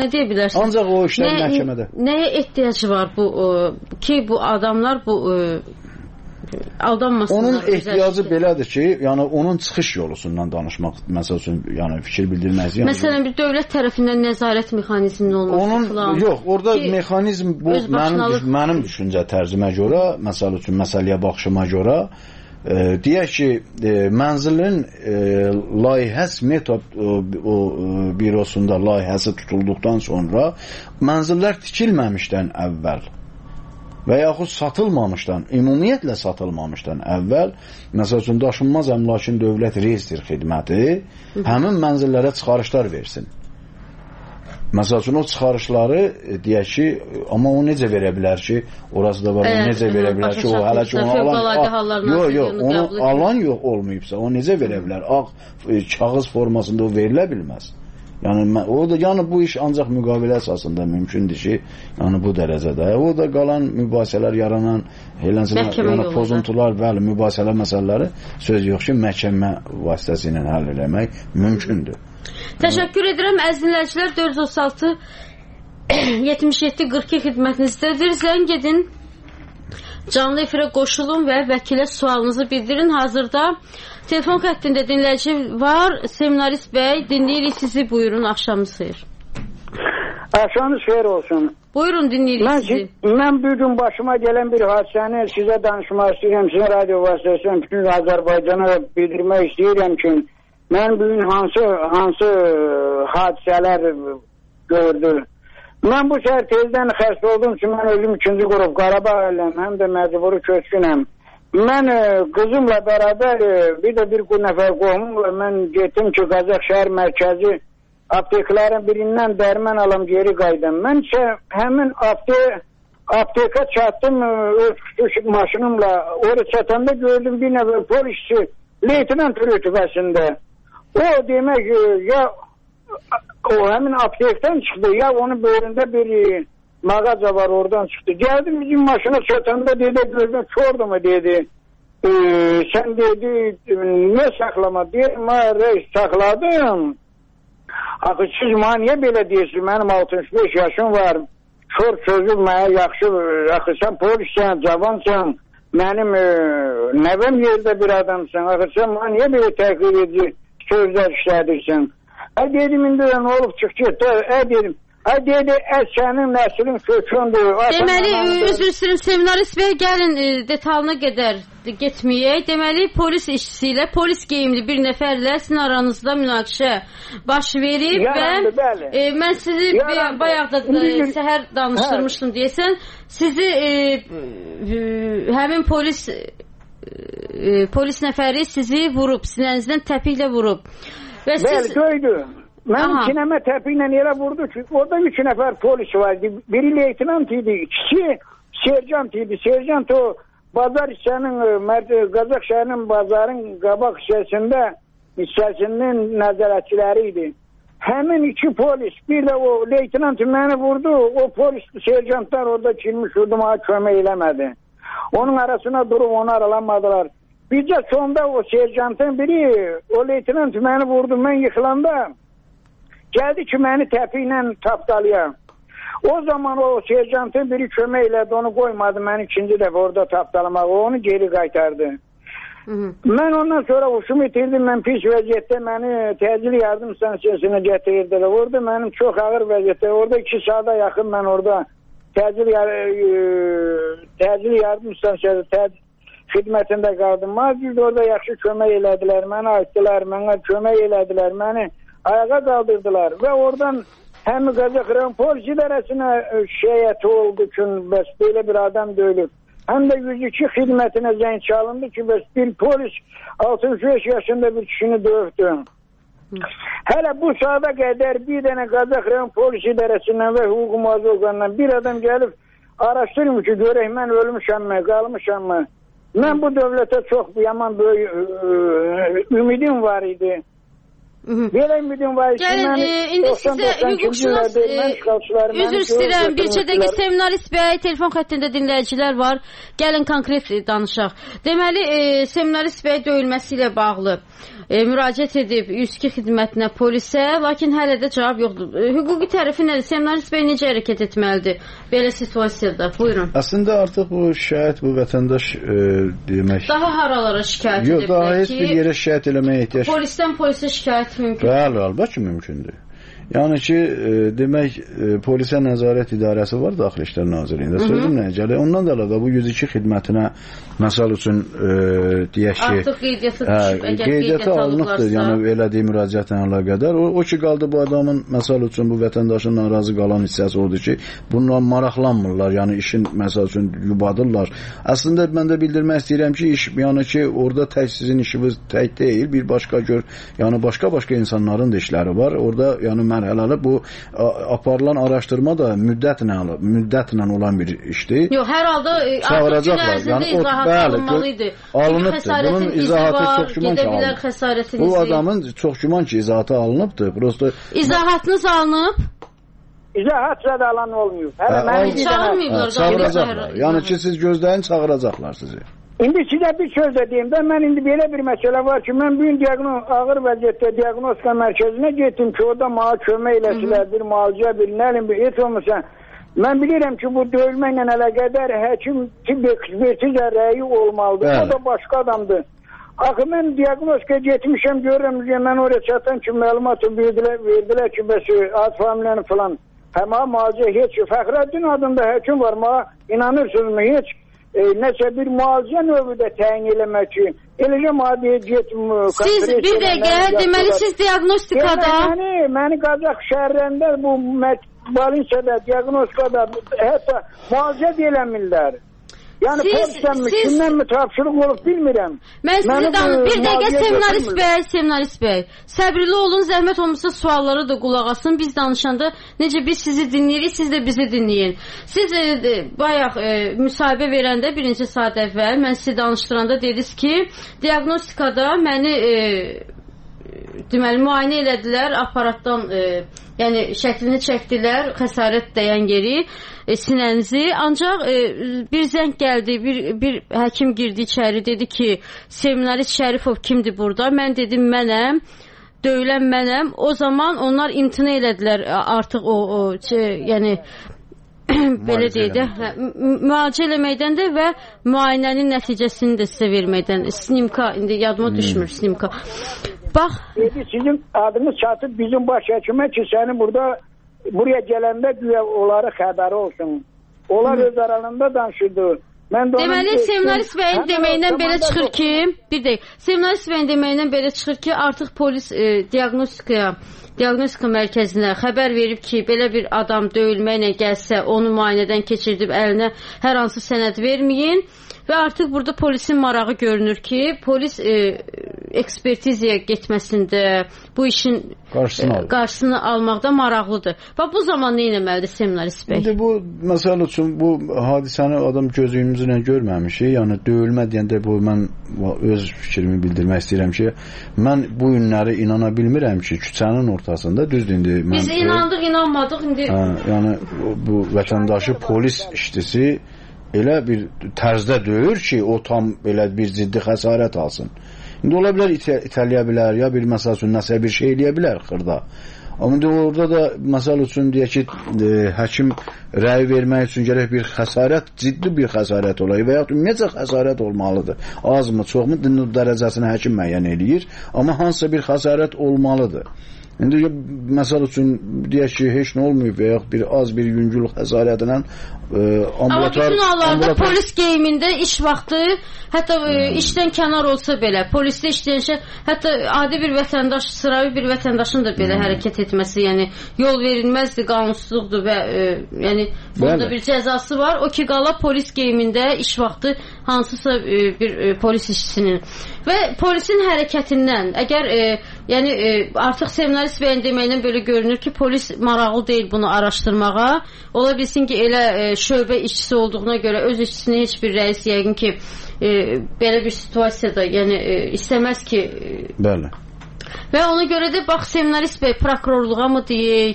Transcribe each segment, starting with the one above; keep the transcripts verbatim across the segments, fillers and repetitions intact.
nə deyə bilərsiniz? Ancaq o işlər nə, məhkəmədə. Nəyə ehtiyacı var bu ə, ki, bu adamlar bu ə, aldanmasınlar? Onun ehtiyacı ki. belədir ki, yəni onun çıxış yolusundan danışmaq, məsəl üçün, yəni fikir bildirmək. Yəni, Məsələn, bir dövlət tərəfindən nəzarət mexanizminin olması onun, falan. Yox, orada ki, mexanizm bu mənim, mənim düşüncə tərzimə görə, məsəl üçün, məsələyə baxışıma görə, e, deyək ki, e, mənzilin e, layihəs metod o, o bürosunda layihəsi tutulduqdan sonra mənzillər tikilməmişdən əvvəl və yaxud satılmamışdan, ümumiyyətlə satılmamışdan əvvəl, məsəl üçün, daşınmaz əmlakın dövlət reyestr xidməti həmin mənzillərə çıxarışlar versin. Məsəl üçün, o çıxarışları deyək ki, amma o necə verə bilər ki, orası da var, o necə verə bilər ki, o hələ ki, onu alan, yox, yox, onu alan yox olmayıbsa, o necə verə bilər? Ağ kağız formasında o verilə bilməz. Yəni, o da, yəni bu iş ancaq müqavilə əsasında mümkündür ki, yəni bu dərəcədə. O da qalan mübahisələr yaranan, yəni pozuntular, bəli, mübahisələr məsələləri söz yox ki, məhkəmə vasitəsilə həll eləmək mümkündür. Təşəkkür edirəm, əziz dinləyicilər. Dörd yüz otuz altı yetmiş yeddi qırx iki xidmətinizdədir. Zəng edin, canlı efirə qoşulun və vəkilə sualınızı bildirin. Hazırda telefon xəttində dinləyici var. Seminarist bəy, dinləyirik sizi. Buyurun, axşamınız xeyir. Axşamınız xeyir olsun. Buyurun, dinləyirik mən, sizi. Mən bugün başıma gələn bir hadisəni sizə danışmaq istəyirəm. Sizin radio vasitəsindən bütün Azərbaycana bildirmək istəyirəm ki, mən bugün hansı hansı hadisələr gördüm. Mən bu səhər tezdən xəstə oldum ki, mən özüm ikinci qrup Qarabağ ələm, həm də məcburi köçkünəm. Mən e, qızımla bərabər e, bir də bir nəfər qohumumla mən getdim ki, Qazax şəhər mərkəzi apteklərin birindən dərman alam geri qaydım. Mən isə həmin apte, apteka çatdım e, öz küçük maşınımla. Oraya çatanda gördüm bir nəfər polisçi leytinant rütbəsində. O demək e, ya o həmin aptekdən çıxdı, ya onun böyründə bir e, mağaza var, oradan çıxdı. Geldim bizim maşına çatanda dedi, gözüm çordu mu dedi. Ee, sen dedi ne saklama diye, ma reis sakladım. Axı siz ma niye belə deyirsin? Benim altmış beş yaşım var. Çor sözüm mənə yaxşı. Axı sen polissən, cavansan. Benim e, nəvəm yerdə bir adamsan. Axı sen ma niye belə təhqir edici sözler işlədirsən? Ə dedim, indi nə olub çıx get. Ə dedim. Ay dedi, sənin nəslin kökündür. Deməli, üzr istəyirəm, seminarist bəy, gəlin e, detalına qədər getməyək. Deməli, polis işçisi ilə, polis geyimli bir nəfərlə sizin aranızda münaqişə baş verib Yarandı, və e, mən sizi Yarandı. bayaq da e, səhər danışdırmışdım hə. deyəsən, sizi e, e, həmin polis e, polis nəfəri sizi vurub, sinənizdən təpiklə vurub. Və Bəli, siz... göydü. Mənim sinəmə təpiklə yerə vurdu ki, orada üç nəfər polis vardı. Biri leytinant idi, ikisi serjant idi. Serjant o bazar hissənin, Qazax şəhərinin bazarın qabaq hissəsində hissəsinin nəzarətçiləri idi. Həmin iki polis, bir də o leytinant məni vurdu, o polis serjantlar orada kilmiş vurduma kömək eləmədi. Onun arasına durub onu aralanmadılar. Bircə sonda o serjantın biri, o leytinant məni vurdu, mən yıxılanda geldi ki, məni təpiklə tapdalaya. O zaman o serjantın biri kömək elədi, onu qoymadı, mən ikinci dəfə orada tapdalamağı, onu geri qaytardı. Hı -hı. Mən ondan sonra huşum itirdim, mən pis vəziyyətdə məni təcil yardım stansiyasına getirdilər. Orada mənim çox ağır vəziyyətdə, orada iki saata yaxın mən orada təcil, təcil yardım stansiyası təcil xidmətində qaldım. Mazgirdə orada yaxşı kömək elədilər, məni açdılar, mənə kömək elədilər, məni ayağa qaldırdılar və oradan həm Qazax rayon polis idarəsinə şikayəti oldu ki, bəs belə bir adam döyülür. Həm də yüz iki xidmətinə zəng çalındı ki, bəs bir polis altmış beş yaşında bir kişini dövdü. Hələ bu saata qədər bir dənə Qazax rayon polis idarəsindən və hüquq mühafizə orqanından bir adam gəlib araşdırım ki, görək mən ölmüşəmmə, qalmışəmmə. Mən bu dövlətə çox yaman böyük ümidim var idi. Belə ümidim var idi. Gəlin, indi sizə hüquqşünas, üzr istəyirəm, bir çədəki seminarist bəy, telefon xəttində dinləyicilər var. Gəlin, konkret danışaq. Deməli, seminarist bəy döyülməsi ilə bağlı e, müraciət edib üç iki xidmətinə, polisə, lakin hələ də cavab yoxdur. E, hüquqi tərəfi nədir? Seminarist bəy necə hərəkət etməlidir belə situasiyada? Buyurun. Əslində artıq bu şikayət, bu vətəndaş e, demək... Daha haralara şikayət yox, ediblər ki... Yox, daha heç bir yerə şikayət eləməyə ehtiyac... Polisdən polisə şikayət mümkün. Bəli, əlbəttə mümkündür. Yəni ki, e, demək, e, polisə nəzarət idarəsi var Daxili İşlər Nazirliyində. Sözüm nəyə gəlir? Ondan da əlavə bu yüz iki xidmətinə məsəl üçün e, deyək ki... Artıq qeydiyyata düşüb, əgər qeydiyyata alınıbdır, yəni elədiyi müraciətlə əlaqədar. O, o ki, qaldı bu adamın, məsəl üçün bu vətəndaşın narazı qalan hissəsi odur ki, bununla maraqlanmırlar, yəni işin, məsəl üçün, yubadırlar. Əslində, mən də bildirmək istəyirəm ki, iş, yəni ki, orada tək sizin işiniz tək deyil, bir başqa gör, yəni başqa-başqa insanların da işləri var. Orada, yəni mərhələli bu aparılan araşdırma da müddətlə, müddətlə olan bir işdir. Yox, hər halda artıq gün ərzində izahat alınmalıydı. Alınıbdır. Bunun izahatı çox güman ki alınıb. Bu adamın çox güman ki izahatı alınıbdır. Prosto... İzahatınız alınıb? İzahat zədə alan olmuyor. Çağırmayıblar. Çağıracaqlar. Yəni ki siz gözləyin, çağıracaqlar sizi. İndi sizə bir söz də deyim də, mən indi belə bir məsələ var ki, mən bugün diaqnoz, ağır vəziyyətdə diaqnostika mərkəzinə getdim ki, orada mənə kömək eləsilər, bir müalicə, bir nəlim, bir et olmasa. Mən bilirəm ki, bu döyülməklə əlaqədar həkim tibb ekspertiza rəyi olmalıdır. Bəli. O da başqa adamdır. Axı mən diaqnostika getmişəm, görürəm ki, mən oraya çatan ki, məlumatı verdilər, verdilər ki, bəs ad familiyanı falan. Həmə müalicə heç, Fəxrəddin adında həkim var, mənə inanırsınızmı heç? E, nəsə bir müalicə növü də təyin eləmək ki, eləcə madəyə getmə... Siz bir dəqiqə, deməli siz diagnostikada... Məni, məni Qazax şəhərlərində bu Balinsiyada, diagnostikada hətta müalicə eləmirlər. Yəni polisdən mi, kimdən mi tapşırıq olub bilmirəm. Mən sizi danım, bir dəqiqə seminarist bəy, seminarist bəy. Səbrili olun, zəhmət olmasa sualları da qulaq asın. Biz danışanda necə biz sizi dinləyirik, siz də bizi dinləyin. Siz e, bayaq e, müsahibə verəndə birinci saat əvvəl mən sizi danışdıranda dediniz ki, diagnostikada məni e, deməli müayinə elədilər aparatdan, e, yəni şəklini çəkdilər, xəsarət dəyən yeri, e, sinənizi. Ancaq e, bir zəng gəldi, bir, bir həkim girdi içəri, dedi ki, seminarist Şərifov kimdir burada? Mən dedim, mənəm, döyülən mənəm. O zaman onlar imtina elədilər artıq o, o şey, yəni belə deyək də, müalicə eləməkdən də və müayinənin nəticəsini də sizə verməkdən. Snimka, indi yadıma düşmür Snimka. Bax. Dedi, sizin adınız çatıb bizim baş həkimə ki, səni burada, buraya gələndə güya onları xəbəri olsun. Onlar Hı. öz aralarında danışırdı. Deməli, seminarist bəyin deməyindən belə çıxır ki, bir deyək, seminarist bəyin deməyindən belə çıxır ki, artıq polis e, diagnostikaya, diagnostika mərkəzinə xəbər verib ki, belə bir adam döyülməklə gəlsə, onu müayinədən keçirdib əlinə hər hansı sənəd verməyin. Və artıq burada polisin marağı görünür ki, polis e, ekspertizaya getməsində bu işin qarşısını, e, qarşısını almaqda maraqlıdır. Və bu zaman nə etməlidir seminarist bəy? İndi bu məsəl üçün bu hadisəni adam gözümüzlə görməmişik. Yəni döyülmə deyəndə bu mən öz fikrimi bildirmək istəyirəm ki, mən bu günləri inana bilmirəm ki, küçənin ortasında düzdür indi mən biz inandıq, inanmadıq indi. Hə, yəni bu vətəndaşı polis işçisi elə bir tərzdə döyür ki, o tam belə bir ciddi xəsarət alsın. İndi ola bilər it itələyə bilər, ya bir məsəl üçün nəsə bir şey eləyə bilər xırda. Amma indi orada da məsəl üçün deyək ki, e, həkim rəy vermək üçün gərək bir xəsarət, ciddi bir xəsarət olayı və yaxud ümumiyyətlə xəsarət olmalıdır. Az mı, çox mu dərəcəsini həkim müəyyən eləyir, amma hansısa bir xəsarət olmalıdır. İndi məsəl üçün deyək ki, heç nə olmayıb və yaxud bir az bir yüngül xəsarətlə e, ambulator... Amma bütün hallarda ambulator... polis geyimində iş vaxtı, hətta e, hmm. işdən kənar olsa belə, polisdə işləyən şey, hətta adi bir vətəndaş, sıravi bir vətəndaşın da belə hmm. hərəkət etməsi, yəni yol verilməzdir, qanunsuzluqdur və e, yəni bunda bir cəzası var. O ki, qala polis geyimində iş vaxtı hansısa e, bir e, polis işçisinin və polisin hərəkətindən, əgər e, yəni e, artıq seminarist bəyin deməyindən belə görünür ki, polis maraqlı deyil bunu araşdırmağa. Ola bilsin ki, elə e, şöbə işçisi olduğuna görə öz işçisini heç bir rəis yəqin ki, e, belə bir situasiyada yəni e, istəməz ki. E, Bəli. Və ona görə də bax seminarist bəy prokurorluğa mı deyək,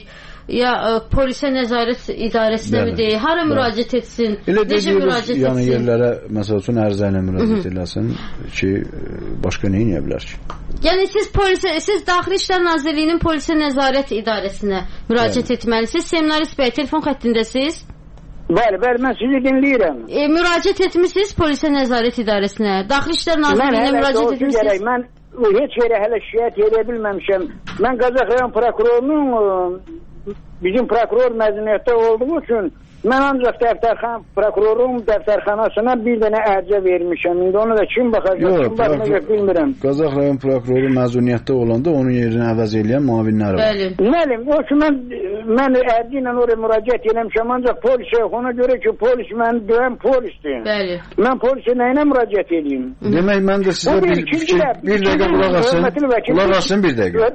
ya ə, polisə nəzarət idarəsinə mi deyək, hara müraciət etsin, elə necə müraciət etsin? Yəni yerlərə, məsəl üçün ərizə ilə müraciət eləsin ki, başqa nə edə bilər ki? Yəni siz polisə, siz Daxili İşlər Nazirliyinin polisə nəzarət idarəsinə müraciət yəni. etməlisiniz. Seminarist bəy, telefon xəttindəsiz? Bəli, bəli, mən sizi dinləyirəm. E, müraciət etmişsiniz polisə nəzarət idarəsinə. Daxili İşlər Nazirliyinə müraciət etmişsiniz? Mən heç yerə hələ şikayət edə bilməmişəm. Mən Qazax rayon prokurorunun bizim prokuror məzuniyyətdə olduğu üçün mən ancaq dəftərxana prokurorun dəftərxanasına bir dənə ərcə vermişəm. İndi onu da kim baxacaq, kim baxmayacaq bilmirəm. Qazax rayon prokuroru məzuniyyətdə olanda onun yerini əvəz eləyən müavinləri var. Bəli. Məlim, o ki mən mən ərci ilə oraya müraciət eləmişəm, ancaq polis yox. Ona görə ki, polis məni döyən polisdir. Bəli. Mən polisə nə ilə müraciət edeyim? Demək mən də sizə bir fikir, bir dəqiqə qulaq asın. Qulaq asın bir dəqiqə.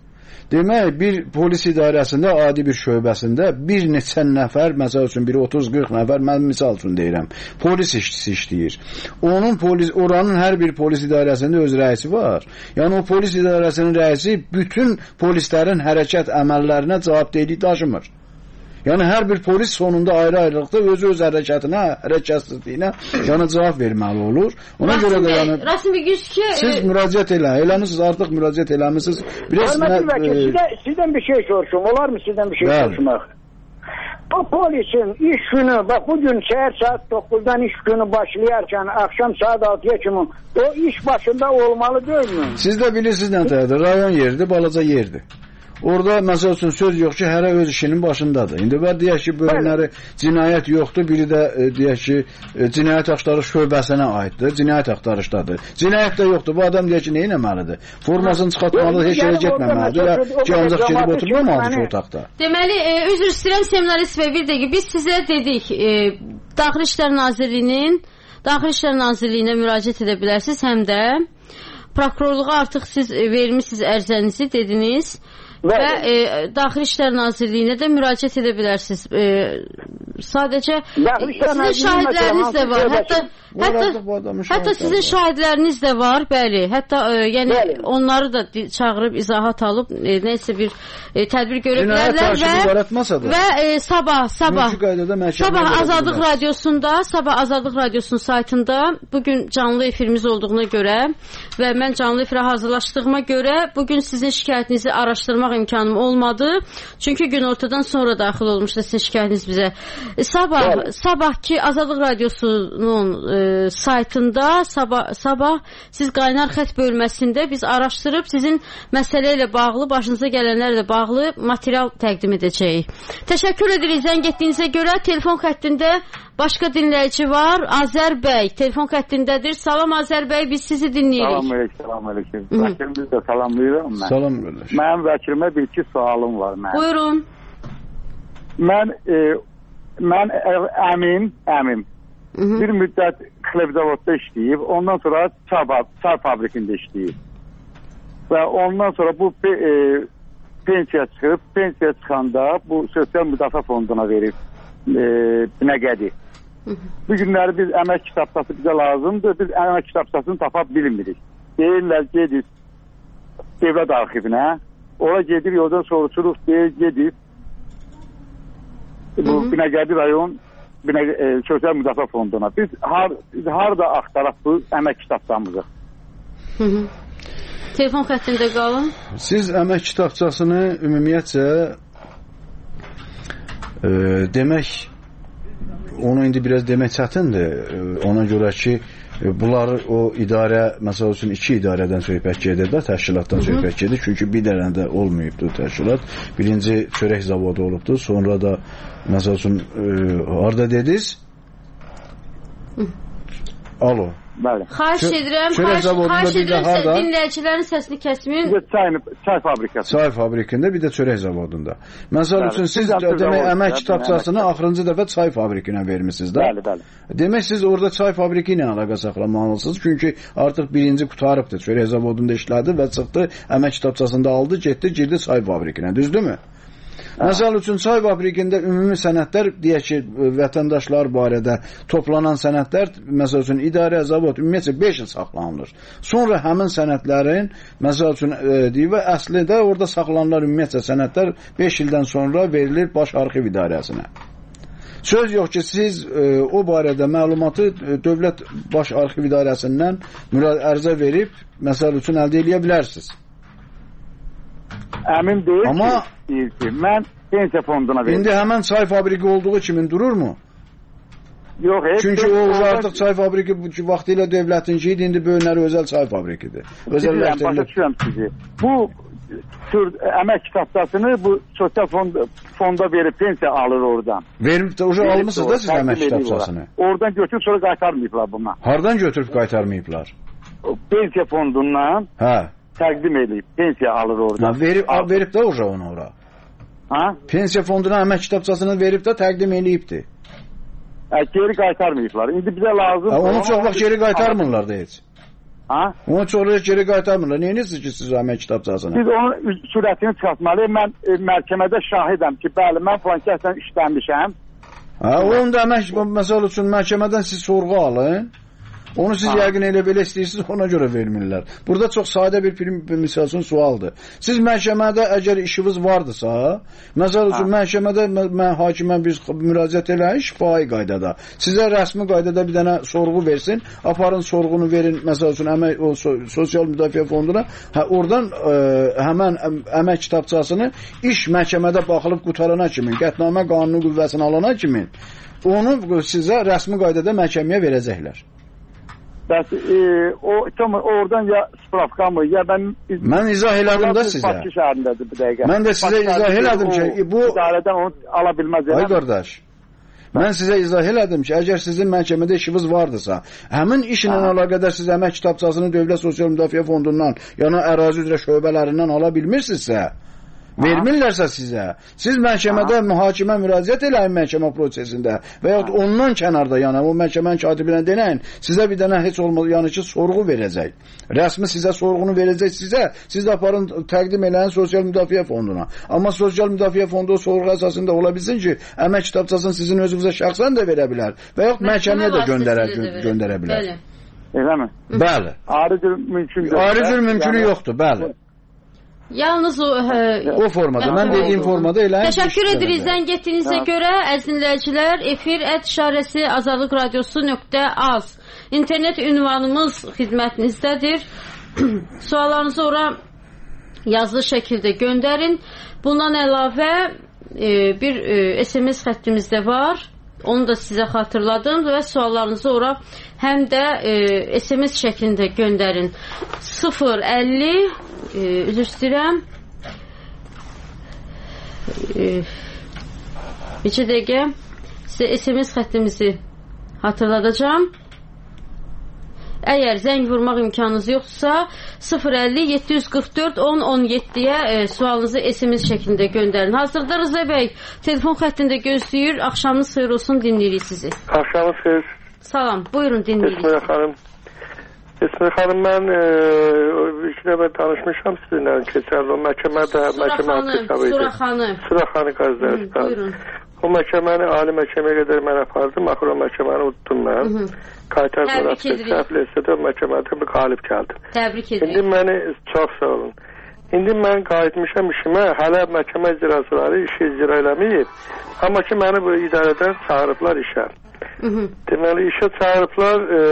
Demək, bir polis idarəsində, adi bir şöbəsində bir neçə nəfər, məsəl üçün biri otuz qırx nəfər, mən misal üçün deyirəm, polis işçisi işləyir. Onun polis, oranın hər bir polis idarəsində öz rəisi var. Yəni o polis idarəsinin rəisi bütün polislərin hərəkət əməllərinə cavabdehlik daşımır. Yəni hər bir polis sonunda ayrı-ayrılıqda özü öz hərəkətinə, hərəkətsizliyinə yəni cavab verməli olur. Ona Rasim görə də Bey, yəni Rasim Bey, ki, siz e... müraciət elə, eləmisiniz, artıq müraciət eləmisiniz. Biraz mən e... sizdən, sizdən bir şey soruşum. Olar mı sizdən bir şey Bəli. soruşmaq? Bu polisin iş günü, bak bugün səhər saat doqquzdan iş günü başlayarkən akşam saat altıya kimi o iş başında olmalı değil mi? Siz də bilirsiniz nə tərəfdir? Rayon yeridir, balaca yerdir. Orada məsəl üçün söz yox ki, hərə öz işinin başındadır. İndi var deyək ki, bölümləri cinayət yoxdur, biri də e, deyək ki, e, cinayət axtarış şöbəsinə aiddir, cinayət axtarışdadır. Cinayət də yoxdur, bu adam deyək ki, nə etməlidir? Formasını çıxartmalıdır, heç yerə getməməlidir, ya ki, ancaq gedib oturmamalıdır ki, otaqda. Deməli, e, üzr istəyirəm seminarist və bir dəqiqə, biz sizə dedik, e, Daxili İşlər Nazirliyinin, Daxili İşlər Nazirliyinə müraciət edə bilərsiniz, həm də prokurorluğa artıq siz vermişsiniz ərizənizi, dediniz. Və e, Daxili İşlər Nazirliyinə də müraciət edə bilərsiniz. E, sadəcə sizin şahidləriniz də var. Hətta hətta, hətta sizin şahidləriniz də var, bəli. Hətta e, yəni bəli. Onları da çağırıb izahat alıb e, nəsə bir e, tədbir görə bilərlər və və e, sabah sabah sabah Azadlıq Radiosunda, sabah Azadlıq Radiosunun saytında bu gün canlı efirimiz olduğuna görə və mən canlı efirə hazırlaşdığıma görə bu gün sizin şikayətinizi araşdırmaq imkanım olmadı. Çünki gün ortadan sonra daxil olmuşdu sizin şikayətiniz bizə. E, sabah evet. sabahki Azadlıq Radiosunun e, saytında sabah sabah siz qaynar xətt bölməsində biz araşdırıb sizin məsələ ilə bağlı, başınıza gələnlərlə bağlı material təqdim edəcəyik. Təşəkkür edirik zəng etdiyinizə görə. Telefon xəttində başqa dinləyici var. Azər bəy telefon xəttindədir. Salam Azər bəy, biz sizi dinləyirik. Salam əleykum, salam əleykum. Vəkilimizi də salamlayıram mən. Salam qardaş. Mənim vəkilimə bir iki sualım var mənim. Buyurun. Mən e, mən əmim, əmim. Hı -hı. Bir müddət xlebzavodda işləyib, ondan sonra çay, çay fabrikində işləyib. Və ondan sonra bu e, pensiya çıxıb, pensiya çıxanda bu sosial müdafiə fonduna verib e, nəqədi. Bu günləri biz əmək kitabçası bizə lazımdır, biz əmək kitabçasını tapa bilmirik. Deyirlər gedib dövlət arxivinə, ora gedir, yoldan soruşuruq, deyir gedib bu Binəqədi rayon Binə, e, sosial müdafiə fonduna. Biz, har, biz harada axtaraq bu əmək kitabçamızı? Hı -hı. Telefon xəttində qalın. Siz əmək kitabçasını ümumiyyətcə e, demək onu indi biraz demək çətindir. E, ona görə ki bunlar o idarə, məsəl üçün iki idarədən söhbət gedir də, təşkilatdan Hı -hı. söhbət gedir. Çünki bir dənə də olmayıbdır təşkilat. Birinci çörək zavodu olubdur, sonra da məsəl üçün e, harada dediniz? Alo. Bəli. Xahiş edirəm, xahiş, xahiş edirəm harda? Dinləyicilərin səsini kəsməyin. Çay, çay fabrikası. Çay fabrikində, bir də çörək zavodunda. Məsəl üçün siz demək əmək kitabçasını axırıncı dəfə çay fabrikinə vermisiniz də. Bəli, bəli. Demək siz orada çay fabriki ilə əlaqə saxlamalısınız. Çünki artıq birinci qutarıbdır. Çörək zavodunda işlədi və çıxdı, əmək kitabçasında aldı, getdi, girdi çay fabrikinə. Düzdürmü? Məsəl üçün, çay fabrikində ümumi sənədlər, deyək ki, vətəndaşlar barədə toplanan sənədlər, məsəl üçün, idarə, zavod, ümumiyyətcə beş il saxlanılır. Sonra həmin sənədlərin, məsəl üçün, deyib, əslində orada saxlanılan ümumiyyətcə sənədlər beş ildən sonra verilir Baş Arxiv İdarəsinə. Söz yox ki, siz e, o barədə məlumatı e, Dövlət Baş Arxiv İdarəsindən ərizə verib, məsəl üçün əldə edə bilərsiniz. Əmin deyil Amma, ki, deyil ki, mən pensiya fonduna verim. İndi həmən çay fabriki olduğu kimin dururmu? Yox, heç. Çünki o artıq çay fabriki vaxtı ilə dövlətinki idi, indi böyünləri özəl çay fabrikidir. Özəlləşdirilir. Bu tür əmək kitabçasını bu sosial fond, fonda verib pensiya alır oradan. Verib də uca almışsınız da siz əmək kitabçasını. Oradan götürüb sonra qaytarmayıblar buna. Hardan götürüb qaytarmayıblar? Pensiya fondundan hə. təqdim edib, pensiya alır oradan. Ha, verib, a, verib də uca onu ora. Ha? Pensiya fonduna əmək kitabçasını verib də təqdim edibdir. Hə, geri qaytarmayıblar. İndi bizə lazım. Ha, onu çox vaxt geri qaytarmırlar da heç. Ha? Onu sonra geri qaytarmırlar. Neyinirsiniz ki, siz əmək kitabçasını? Biz onun sürətini çıxartmalıyıq. Mən e, məhkəmədə şahidəm ki, bəli, mən falan kəsdən işləmişəm. Ha, onu da əmək, məsəl üçün, məhkəmədən siz sorğu alın. Onu siz ha. yəqin elə belə istəyirsiniz, ona görə vermirlər. Burada çox sadə bir film, misal üçün, sualdır. Siz məhkəmədə əgər işiniz vardısa, məsəl üçün, ha. məhkəmədə mən hakimə biz müraciət eləyin şifahi qaydada. Sizə rəsmi qaydada bir dənə sorğu versin, aparın sorğunu verin, məsəl üçün, əmək, o, sosial müdafiə fonduna, hə, oradan ə, həmən əmək kitabçasını iş məhkəmədə baxılıb qutarana kimin, qətnamə qanunu qüvvəsini alana kimin, onu sizə rəsmi qaydada məhkəməyə verəcəklər. Bəs e, o tam oradan ya spravka mı ya ben mən izah elədim də sizə. Bakı şəhərindədir bu dəqiqə. Mən də sizə Bakı izah elədim ki, bu idarədən onu ala bilməz. Ay qardaş. Mən sizə izah elədim ki, əgər sizin məhkəmədə işiniz vardısa, həmin işlə əlaqədar siz əmək kitabçasını Dövlət Sosial Müdafiə Fondundan, yəni ərazi üzrə şöbələrindən ala bilmirsinizsə, vermirlərsə sizə, siz məhkəmədə mühakimə müraciət eləyin məhkəmə prosesində və yaxud ondan kənarda, yəni o məhkəmənin katibinə denəyin, sizə bir dənə heç olmadı, yəni ki, sorğu verəcək. Rəsmi sizə sorğunu verəcək sizə, siz də aparın təqdim eləyin Sosial Müdafiə Fonduna. Amma Sosial Müdafiə Fondu o sorğu əsasında ola bilsin ki, əmək kitabçasını sizin özünüzə şəxsən də verə bilər və yaxud məhkəməyə də göndərə, göndərə bilər. Eləmi? Bəli. Ayrı cür mümkündür. Ayrı cür mümkünü yoxdur, bəli. Yalnız o, hə, o formada, mən dediyim formada elə. Təşəkkür edirik zəng etdiyinizə görə, əziz dinləyicilər. Efir ət işarəsi azadlıq radiosu nöqtə az. İnternet ünvanımız xidmətinizdədir. Suallarınızı ora yazılı şəkildə göndərin. Bundan əlavə e, bir e, S M S xəttimizdə var. Onu da sizə xatırladım və suallarınızı ora həm də e, S M S şəklində göndərin. sıfır əlli e, üzr istəyirəm. E, Neçə dəqiqə sizə S M S xəttimizi hatırladacağım. Əgər zəng vurmaq imkanınız yoxsa sıfır əlli yeddi yüz qırx dörd on on yeddiyə e, sualınızı S M S şəklində göndərin. Hazırda Rıza bəy telefon xəttində gözləyir. Axşamınız xeyir olsun, dinləyirik sizi. Axşamınız xeyir. Salam, buyurun dinləyirik. Esmir xanım. Esmir xanım, mən e, iki dəfə tanışmışam sizinlə keçən o məhkəmədə məhkəmə hesabı idi. Suraxanı. Suraxanı qazdəsi. Buyurun. O məhkəməni ali məhkəməyə qədər mən apardım. Axır o məhkəməni unutdum mən. Qaytar müraciətdə məhkəmədə bir qalib gəldim. Təbrik edirik. İndi məni çox sağ olun. İndi mən qayıtmışam işimə, hələ məhkəmə icraçıları işi icra eləməyib. Amma ki, məni bu idarədən çağırıblar işə. Deməli, işə çağırıblar, e,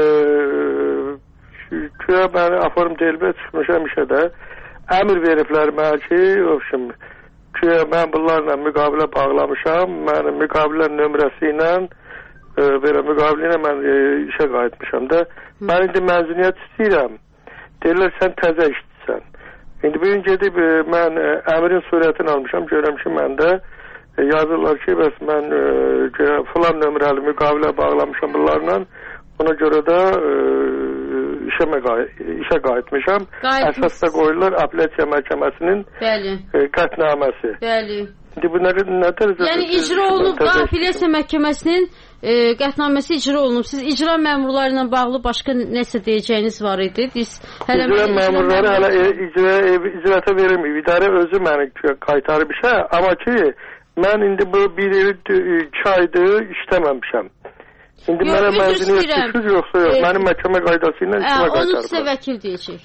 güya məni aforum delbə çıxmışam işə də. Əmr veriblər mənə ki, ofşum, güya mən bunlarla müqabilə bağlamışam. Mənim müqabilə nömrəsi ilə e, belə müqabilə ilə mən e, işə qayıtmışam da. Mən indi məzuniyyət istəyirəm. Deyirlər, sən təzə işdirsən. İndi bir gün gedib e, mən e, əmrin surətini almışam. Görəm ki, məndə e, yazırlar ki, bəs mən e, filan nömrəli müqabilə bağlamışam bunlarla. Ona görə də e, işə, işə qayıtmışam. Əsas da qoyurlar apellyasiya məhkəməsinin e, qətnaməsi. Bəli. İndi bu nə, nədir? Yəni icra olunub da apellyasiya məhkəməsinin e, qətnaməsi icra olunub. Siz icra məmurları ilə bağlı başqa nəsə deyəcəyiniz var idi? Biz hələ icra məmurları hələ icra, icraata verilməyib. İdarə özü məni qaytarıb işə. Amma ki, mən indi bu bir il iki aydır işləməmişəm. İndi yox, mənə məzuniyyət düşür, yoxsa yox. E, Mənim məhkəmə qaydası ilə işimə qaytarıblar. Onu sizə vəkil deyəcək.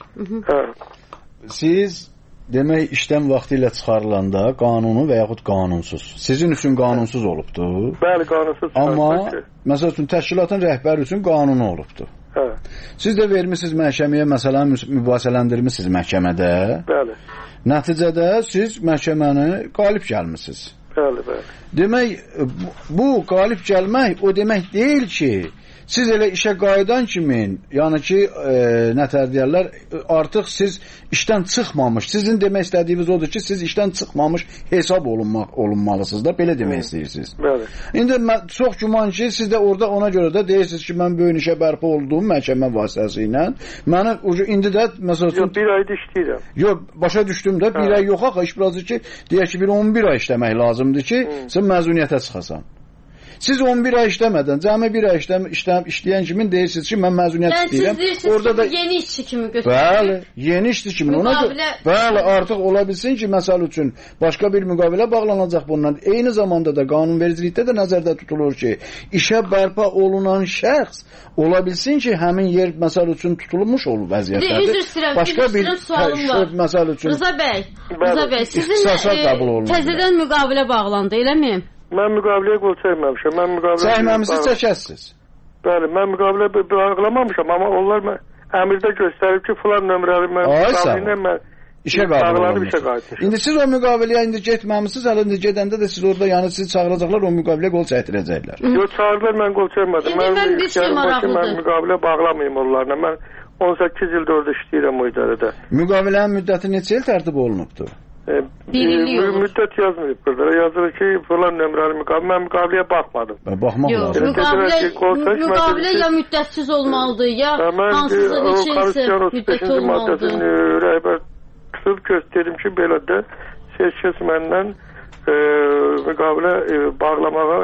Siz demək işdən vaxtı ilə çıxarılanda qanunu və yaxud qanunsuz. Sizin üçün qanunsuz olubdur. Bəli, qanunsuz. Amma məsəl üçün təşkilatın rəhbəri üçün qanunu olubdur. Hə. Siz də vermisiniz məhkəməyə, məsələn, mübahisələndirmisiniz məhkəmədə. Bəli. Nəticədə siz məhkəməni qalib gəlmisiniz. Bəli, bəli. Demək, bu qalib gəlmək o demək deyil ki, siz elə işə qayıdan kimi, yəni ki, e, nətər deyərlər, artıq siz işdən çıxmamış, sizin demək istədiyiniz odur ki, siz işdən çıxmamış hesab olunmaq, olunmalısınız da, belə demək Hı. istəyirsiniz. Bəli. İndi mən, çox güman ki, siz də orada ona görə də deyirsiniz ki, mən böyün işə bərpa olduğum məhkəmə vasitəsi ilə, mənə indi də, məsəl üçün... Yox, bir ayda işləyirəm. Yox, başa düşdüm də, bir Hə. ay yox axı, iş birazdır ki, deyək ki, bir on bir ay işləmək lazımdır ki, Hı. sən məzuniyyətə çıxasan. Siz on bir ay işləmədən, cəmi bir ay işləm, işləm, işləyən kimin deyirsiniz ki, mən məzuniyyət yəni istəyirəm. Siz deyirsiniz orada ki, da... yeni işçi kimi götürür. Bəli, yeni işçi kimi. Ona müqavilə... Bəli, artıq ola bilsin ki, məsəl üçün, başqa bir müqavilə bağlanacaq bundan. Eyni zamanda da qanunvericilikdə də nəzərdə tutulur ki, işə bərpa olunan şəxs ola bilsin ki, həmin yer, məsəl üçün, tutulmuş olur vəziyyətlərdir. Üzr istəyirəm, başqa üzr istəyirəm, sualım var. Məsəl üçün... Rıza bəy, Rıza bəy, sizin e, təzədən müqavilə bağlandı, eləmi? Mən müqaviləyə qol çəkməmişəm. Mən müqavilə çəkməmisiniz, çəkəsiniz. Bəli, mən müqavilə bağlamamışam, amma onlar mən əmirdə göstərib ki, filan nömrəli mən müqavilə mən işə qayıtmışam. İndi siz o müqaviləyə indi getməmisiniz, hələ indi gedəndə də siz orada, yəni sizi çağıracaqlar, o müqaviləyə qol çəkdirəcəklər. Yox, çağırdılar, mən qol çəkmədim. İndi mən bir şey maraqlıdır. Mən müqavilə bağlamayım onlarla. Mən on səkkiz ildə orada işləyirəm o idarədə. Müqavilənin müddəti neçə il tərtib olunubdur? E, bir illik olur. Müddət yazmıyıb burada. Yazılır ki, falan nömrəli müqavilə. Mən müqaviləyə baxmadım. Baxmaq Yox, lazım. Müqavilə, müqavilə ya müddətsiz olmalıdır, ya hansısa neçə ilsə müddəti olmalıdır. Rəhbər tutub göstərdim ki, belə də seçkəs məndən e, müqavilə e, bağlamağa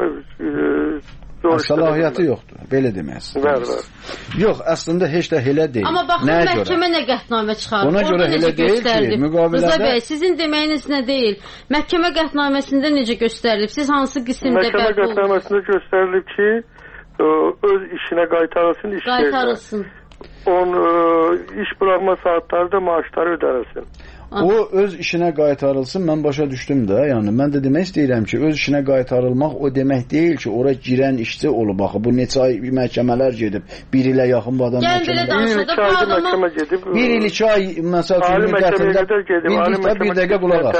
e, səlahiyyəti yoxdur, belə deməksin. Bəli, bəli. Yox, əslində heç də elə deyil. Amma baxın, məhkəmə nə qətnamə çıxarır? Ona görə elə deyil ki, müqavilədə... Rıza bəy, sizin deməyiniz nə deyil? Məhkəmə qətnaməsində necə göstərilib? Siz hansı qismdə bərpa olunur? Məhkəmə qətnaməsində göstərilib ki, öz işinə qaytarılsın, iş qaytarılsın. Onun iş buraxma saatları da maaşları ödənilsin. O öz işinə qaytarılsın, mən başa düşdüm də, yəni mən də demək istəyirəm ki, öz işinə qaytarılmaq o demək deyil ki, ora girən işçi olub, baxı, bu neçə ay məhkəmələr gedib, bir ilə yaxın bu adam məhkəmələr. Bir il iki ay, məsəl üçün, müddətində, bildikdə bir dəqiqə qulaq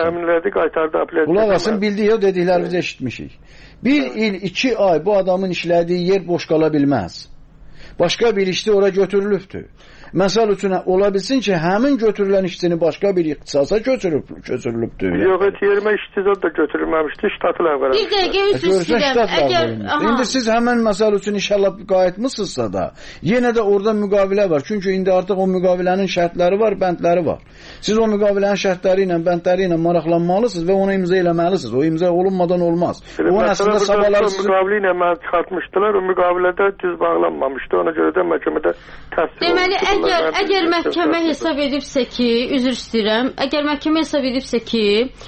asın. Qulaq asın, bildik o dediklərimizi eşitmişik. Bir il iki ay bu adamın işlədiyi yer boş qala bilməz. Başqa bir işçi ora götürülübdür. Məsəl üçün, ola bilsin ki, həmin götürülən işçini başqa bir ixtisasa köçürüb, köçürülübdür. Yox, et yerimə işçizat da götürülməmişdi, ştatı ləvvərəm. Bir dəqiqə üzr istəyirəm. Əgər... İndi siz həmən məsəl üçün inşallah qayıtmışsınızsa da, yenə də orada müqavilə var. Çünki indi artıq o müqavilənin şərtləri var, bəndləri var. Siz o müqavilənin şərtləri ilə, bəndləri ilə maraqlanmalısınız və onu imza eləməlisiniz. O imza olunmadan olmaz. O əslində sabahlar sizin... Müqavili ilə mən çıxartmışdılar, o müqavilədə düz bağlanmamışdı. Ona görə də məhkəmədə təsdiq olunmuşdu. Deməli, əgər, əgər məhkəmə hesab edibsə ki, üzr istəyirəm, əgər məhkəmə hesab edibsə ki,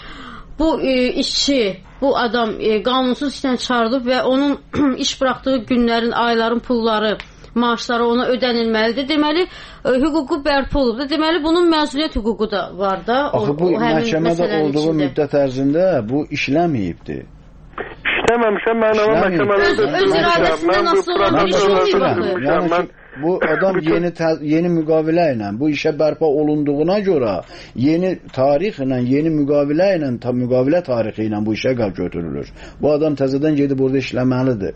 bu e, işçi, bu adam e, qanunsuz işdən çıxarılıb və onun iş buraxdığı günlərin, ayların pulları, maaşları ona ödənilməlidir. Deməli, e, hüququ bərpa olubdur. Deməli, bunun məsuliyyət hüququ da var da. Axı, bu məhkəmədə olduğu içində. Müddət ərzində bu işləməyibdir. İşləməmişəm, mən ama məhkəmələrdə öz iradəsindən asılı olan bir şey baxır. Bu adam yeni yeni müqavilə ilə bu işə bərpa olunduğuna görə yeni tarix ilə, yeni müqavilə ilə, tam müqavilə tarixi ilə bu işə götürülür. Bu adam təzədən gedib orada işləməlidir.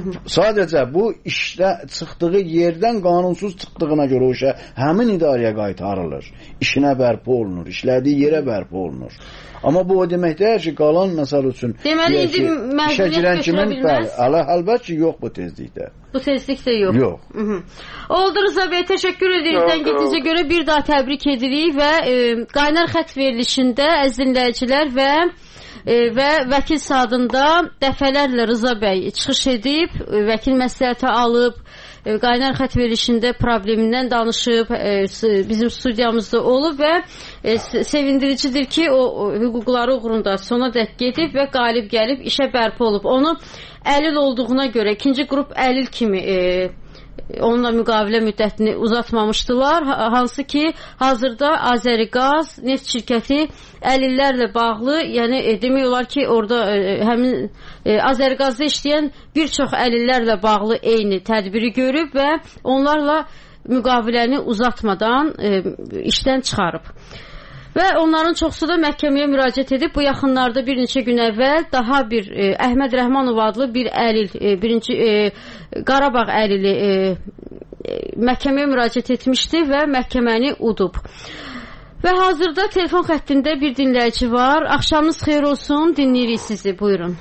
Sadəcə bu işdə çıxdığı yerdən qanunsuz çıxdığına görə o işə həmin idarəyə qaytarılır. İşinə bərpa olunur, işlədiyi yerə bərpa olunur. Amma bu o demək deyir ki, qalan məsəl üçün deməli, indi məzuniyyət götürə bilməz. Əlbəttə ki, yox bu tezlikdə. Bu tezlikdə yox. Yox. Hı -hı. Oldu Rıza bəy, təşəkkür edirik. Zəngitinizə görə bir daha təbrik edirik və e, qaynar xət verilişində əziz dinləyicilər və e, və vəkil sadında dəfələrlə Rıza bəy çıxış edib, e, vəkil məsləhəti alıb e, qaynar xətt verilişində problemindən danışıb, e, bizim studiyamızda olub və e, sevindiricidir ki, o, o hüquqları uğrunda sona dək gedib və qalib gəlib işə bərpa olub. Onu əlil olduğuna görə ikinci qrup əlil kimi e, onunla müqavilə müddətini uzatmamışdılar. Hansı ki, hazırda Azəriqaz neft şirkəti əlillərlə bağlı, yəni e, demək olar ki, orada e, həmin e, Azəriqazda işləyən bir çox əlillərlə bağlı eyni tədbiri görüb və onlarla müqaviləni uzatmadan e, işdən çıxarıb. Və onların çoxsu da məhkəməyə müraciət edib. Bu yaxınlarda bir neçə gün əvvəl daha bir e, Əhməd Rəhmanov adlı bir əlil, e, birinci e, Qarabağ əlili e, e, məhkəməyə müraciət etmişdi və məhkəməni udub. Və hazırda telefon xəttində bir dinləyici var. Axşamınız xeyir olsun, dinləyirik sizi. Buyurun.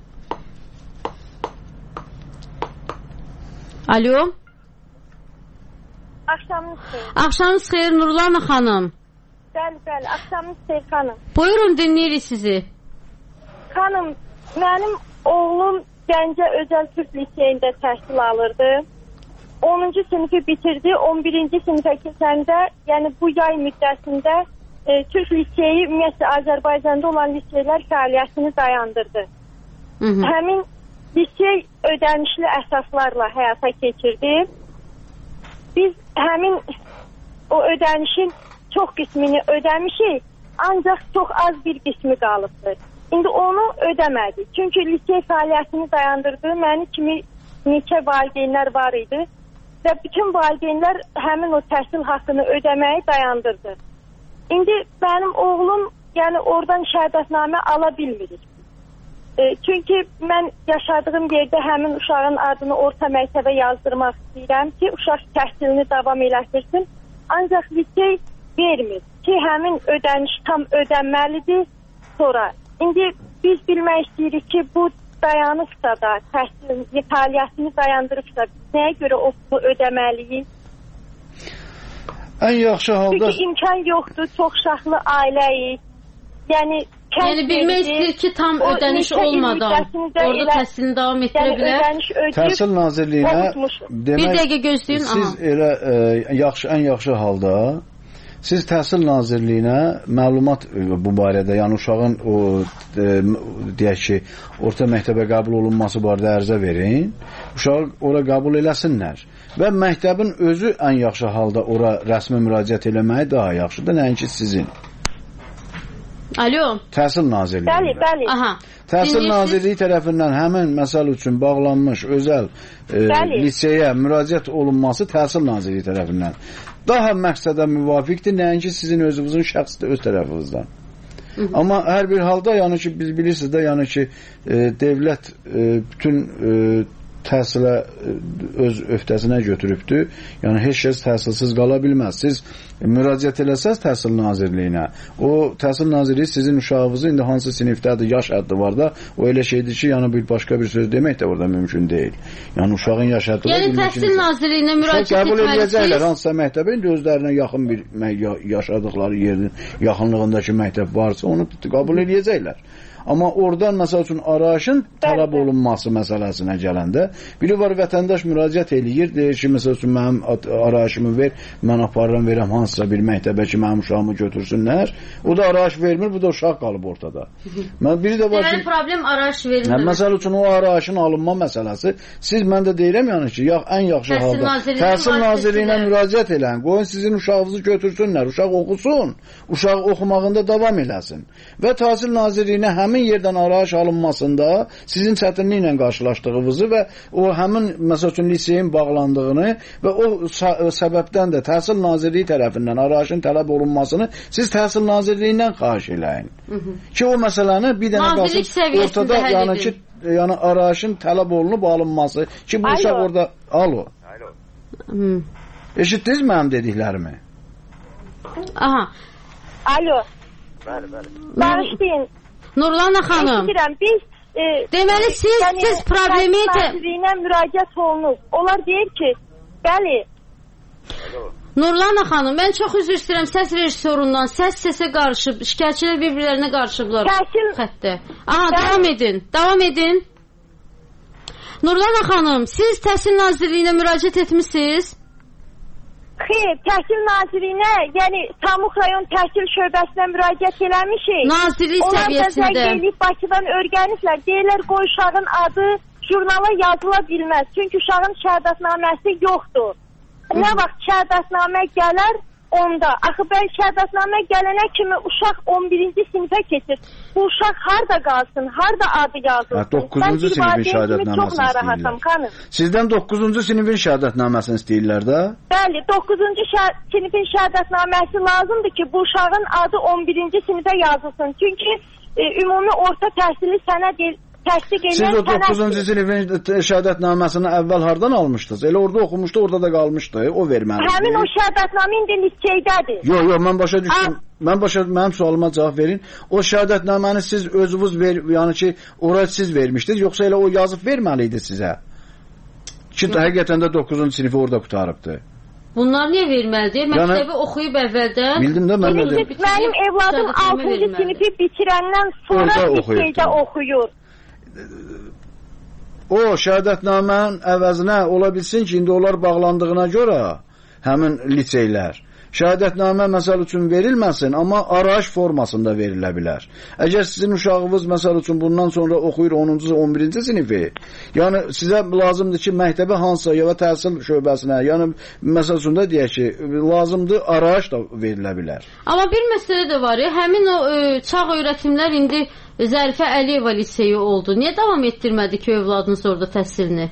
Alo. Axşamınız xeyir. Axşamınız xeyir Nurlana xanım. Bəli, bəli, axşamınız xeyir xanım. Buyurun, dinləyirik sizi. Xanım, mənim oğlum Gəncə Özəl Türk Liseyində təhsil alırdı. onuncu sinifi bitirdi. on birinci sinifə keçəndə, yəni bu yay müddətində e, Türk Liseyi ümumiyyətlə Azərbaycanda olan liseylər fəaliyyətini dayandırdı. Hı -hı. Həmin lisey ödənişli əsaslarla həyata keçirdi. Biz həmin o ödənişin çox qismini ödəmişik, ancaq çox az bir qismi qalıbdır. İndi onu ödəmədik. Çünki lisey fəaliyyətini dayandırdı. Məni kimi neçə valideynlər var idi və bütün valideynlər həmin o təhsil haqqını ödəməyi dayandırdı. İndi mənim oğlum yəni oradan şəhadətnamə ala bilmirik. E, çünki mən yaşadığım yerdə həmin uşağın adını orta məktəbə yazdırmaq istəyirəm ki, uşaq təhsilini davam elətirsin. Ancaq lisey vermir ki, həmin ödəniş tam ödənməlidir sonra. İndi biz bilmək istəyirik ki, bu dayanıbsa da, təhsil fəaliyyətini dayandırıbsa, nəyə görə o pulu ödəməliyik? Ən yaxşı halda... Çünki imkan yoxdur, çox uşaqlı ailəyik. Yəni, yəni bilmək istəyir ki, tam ödəniş olmadan orada elə, təhsilini davam etdirə bilər. Yəni, Təhsil Nazirliyinə demək, bir dəqiqə gözləyin. Siz aha. elə e, yaxşı, ən yaxşı halda siz Təhsil Nazirliyinə məlumat bu barədə, yəni uşağın o e, deyək ki, orta məktəbə qəbul olunması barədə ərizə verin. Uşağı ora qəbul eləsinlər. Və məktəbin özü ən yaxşı halda ora rəsmi müraciət eləməyi daha yaxşıdır, nəinki sizin. Alo. Təhsil Nazirliyi. Bəli, bəli. Aha. Təhsil Nazirliyi tərəfindən həmin məsəl üçün bağlanmış özəl e, liseyə müraciət olunması Təhsil Nazirliyi tərəfindən daha məqsədə müvafiqdir, nəinki sizin özünüzün şəxsi öz tərəfinizdən. Hı -hı. Amma hər bir halda, yəni ki, biz bilirsiniz də, yəni ki, e, devlət e, bütün e, təhsilə öz öhdəsinə götürübdür. Yəni heç kəs təhsilsiz qala bilməz. Siz müraciət eləsəz Təhsil Nazirliyinə, o Təhsil Nazirliyi sizin uşağınızı indi hansı sinifdədir, yaş həddi var da, o elə şeydir ki, yəni bir başqa bir söz demək də orada mümkün deyil. Yəni uşağın yaş həddi var. Yəni Təhsil Nazirliyinə müraciət etməlisiniz. Qəbul edəcəklər hansısa məktəbə, indi özlərinə yaxın bir yaşadıkları yerin yaxınlığındakı məktəb varsa, onu qəbul edəcəklər. Amma oradan məsəl üçün arayışın tələb olunması məsələsinə gələndə, biri var vətəndaş müraciət eləyir, deyir ki, məsəl üçün mənim arayışımı ver, mən aparıram, verəm hansısa bir məktəbə ki, mənim uşağımı götürsünlər. O da arayış vermir, bu da uşaq qalıb ortada. Biri də var ki, yəni problem arayış verilmir. Yəni, məsəl üçün o arayışın alınma məsələsi, siz mən də deyirəm yəni ki, yax, ən yaxşı halda Təhsil Nazirliyinə müraciət eləyin, qoyun sizin uşağınızı götürsünlər, uşaq oxusun, uşaq oxumağında davam eləsin. Və Təhsil Nazirliyinə həmin yerdən arayış alınmasında sizin çətinliklə qarşılaşdığınızı və o həmin məsəl üçün liseyin bağlandığını və o səbəbdən də Təhsil Nazirliyi tərəfindən arayışın tələb olunmasını siz Təhsil Nazirliyindən xahiş eləyin. Hı -hı. Ki o məsələni bir dənə qalsın ortada, yəni ki, yəni arayışın tələb olunub alınması ki bu uşaq orada... Alo. Alo. Eşitdiniz mənim dediklərimi? Aha. Alo. Bəli, bəli. Bağışlayın. Nurlana xanım. Eşidirəm, biz... E, deməli, siz, yəni, siz problemi... Nazirliyinə müraciət olunub. Onlar deyir ki, bəli... Nurlana xanım, mən çox üzr istəyirəm səs rejissorundan. Səs səsə qarışıb, şikayətçilər bir-birlərinə qarışıblar. Təhsil... Xəttə. Aha, davam edin, davam edin. Nurlana xanım, siz Təhsil Nazirliyinə müraciət etmişsiniz? Xeyr, Təhsil Nazirliyinə, yəni Samux rayon təhsil şöbəsinə müraciət eləmişik. Nazirlik səviyyəsində. Onlar da zəng eləyib Bakıdan öyrəniblər. Deyirlər, qoy uşağın adı jurnala yazıla bilməz. Çünki uşağın şəhadətnaməsi yoxdur. Nə vaxt şəhadətnamə gələr, onda. Axı bəy şəhadətnamə gələnə kimi uşaq on birinci sinifə keçir. Bu uşaq harda qalsın, harda adı yazılsın? doqquzuncu sinifin şəhadətnaməsini istəyirlər. Sizdən doqquzuncu sinifin şəhadətnaməsini istəyirlər də? Bəli, doqquzuncu sinifin şəhadətnaməsi lazımdır ki, bu uşağın adı on birinci sinifə yazılsın. Çünki e, ümumi orta təhsili sənəd Siz o doqquzuncu sinifin şəhadətnaməsini əvvəl hardan almışdınız? Elə orada oxumuşdu, orada da qalmışdı. O verməlidir. Həmin o şəhadətnamə indi liseydədir. Yox, yox, mən başa düşdüm. Mən başa mənim sualıma cavab verin. O şəhadətnaməni siz özünüz ver, yəni ki, ora siz vermişdiniz, yoxsa elə o yazıb verməli idi sizə? Ki, həqiqətən də doqquzuncu sinifi orada qutarıbdı. Bunlar niyə verməlidir? Məktəbi yəni, oxuyub əvvəldən. Bildim də mən də. Mənim evladım altıncı sinifi bitirəndən sonra liseydə oxuyur. O şəhadətnamənin əvəzinə ola bilsin ki, indi onlar bağlandığına görə həmin liseylər şəhadətnamə məsəl üçün verilməsin, amma arayış formasında verilə bilər. Əgər sizin uşağınız məsəl üçün bundan sonra oxuyur onuncu on birinci sinifi, yəni sizə lazımdır ki, məktəbə hansısa ya təhsil şöbəsinə, yəni məsəl üçün də deyək ki, lazımdır arayış da verilə bilər. Amma bir məsələ də var ya, həmin o e, çağ öyrətimlər indi Zərifə Əliyeva liseyi oldu. Niyə davam etdirmədi ki, övladınız orada təhsilini?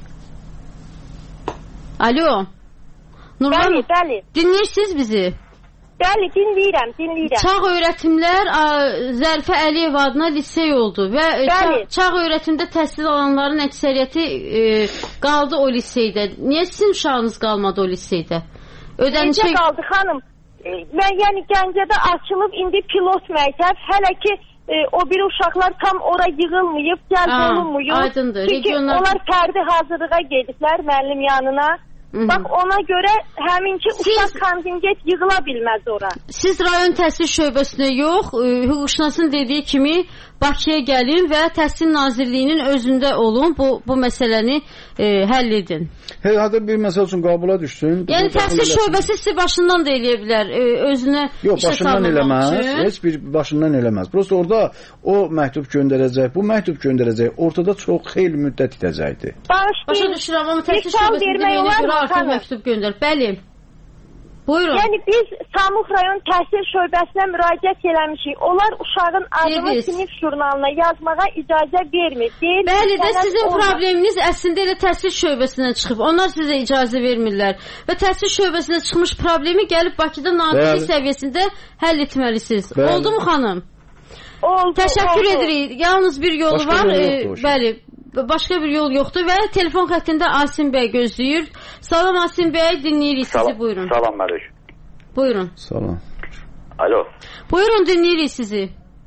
Alo. Nurlan, bəli, bəli. Dinləyirsiniz bizi? Bəli, dinləyirəm, dinləyirəm. Çağ öyrətimlər Zərifə Əliyeva adına lisey oldu və çağ, çağ öyrətimdə təhsil alanların əksəriyyəti e, qaldı o liseydə. Niyə sizin uşağınız qalmadı o liseydə? Ödənişə şey... qaldı xanım. E, mən yəni Gəncədə açılıb indi pilot məktəb, hələ ki e, o bir uşaqlar tam ora yığılmayıb, cəlb olunmuyub. Aydındır. Çünki regionlar... onlar fərdi hazırlığa gediblər müəllim yanına. Hı-hı. Bax ona görə həminki siz, uşaq kontingent yığıla bilməz ora. Siz rayon təhsil şöbəsinə yox, hüquqşünasın dediyi kimi Bakıya gəlin və Təhsil Nazirliyinin özündə olun, bu, bu məsələni e, həll edin. Hey, hadi bir məsəl üçün qabula düşsün. Yəni təhsil şöbəsi sizi başından da eləyə bilər, e, özünə yox, başından eləməz, üçün. Heç bir başından eləməz. Prosta orada o məktub göndərəcək, bu məktub göndərəcək, ortada çox xeyli müddət itəcəkdir. Başa düşürəm, amma təhsil şöbəsində deyilənə görə artıq məktub göndər. Bəli. Buyurun. Yəni biz Samux rayon təhsil şöbəsinə müraciət eləmişik. Onlar uşağın adını evet. sinif jurnalına yazmağa icazə vermir. Deyir, bəli də sizin onlar... probleminiz əslində elə təhsil şöbəsindən çıxıb. Onlar sizə icazə vermirlər. Və təhsil şöbəsindən çıxmış problemi gəlib Bakıda nazirlik səviyyəsində həll etməlisiniz. Bəli. Oldu mu xanım? Oldu. Təşəkkür oldu. edirik. Yalnız bir yolu Başka var. Yol yoktu, e, bəli. Başqa bir yol yoxdur və telefon xəttində Asim bəy gözləyir. Salam Asim bəy, dinləyirik sizi, salam, buyurun. Salam Məlik. Buyurun. Salam. Alo. Buyurun, dinləyirik sizi.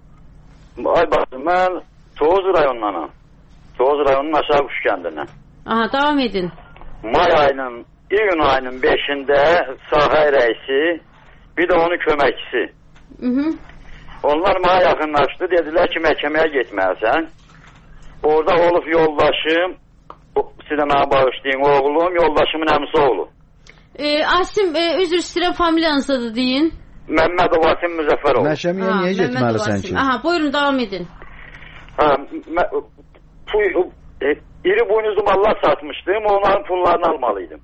Ay baxın, mən Toğuz rayonundanam. Toğuz rayonunun aşağı Quş kəndindən. Aha, devam edin. May ayının, iyun ayının beşində sahə rəisi, bir də onun köməkçisi. Hı -hı. Onlar mənə yaxınlaşdı, dedilər ki, məhkəməyə getməlisən. Orada olub yoldaşım, sizə mənə bağışlayın, oğlum, yoldaşımın əmisi oğlu. E, Asim, e, üzr istəyirəm, familiyanızda da deyin. Məmmədov Asim Müzəffərov. Məhkəməyə niyə getməlisən ki? Aha, buyurun, devam edin. Ha, bu, e, iri buynuzlu mallar satmışdım, onların pullarını almalıydım.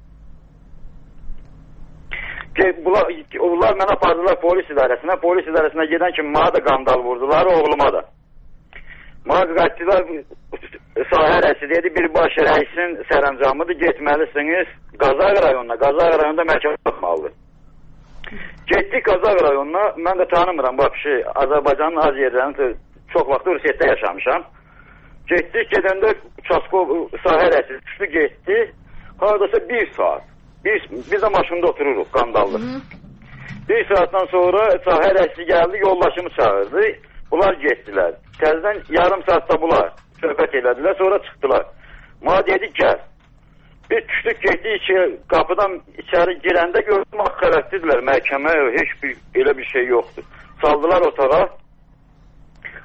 Bunlar, onlar mənə apardılar polis idarəsinə, polis idarəsinə gedən kimi mənə da qandal vurdular, oğluma da. Mənə qaçdılar, sahə rəisi dedi, bir baş rəisin sərəncamıdır, getməlisiniz Qazaq rayonuna, Qazaq rayonunda məhkəmə baxmalıdır. Getdik Qazaq rayonuna, mən də tanımıram, bax şey, Azərbaycanın az yerlərini çox vaxt Rusiyyətdə yaşamışam. Getdik, gedəndə Çaskov sahə rəisi düşdü, getdi, haradasa bir saat, biz, biz də maşında otururuq, qandallı. Hı -hı. Bir saatdan sonra sahə rəisi gəldi, yoldaşımı çağırdı, bunlar getdilər. Təzdən yarım saatda bunlar söhbət elədilər, sonra çıxdılar. Mənə dedik, gəl. Biz düşdük, getdik ki, qapıdan içəri girəndə gördüm, xərəkdirlər, məhkəmə, heç bir, elə bir şey yoxdur. Saldılar otağa,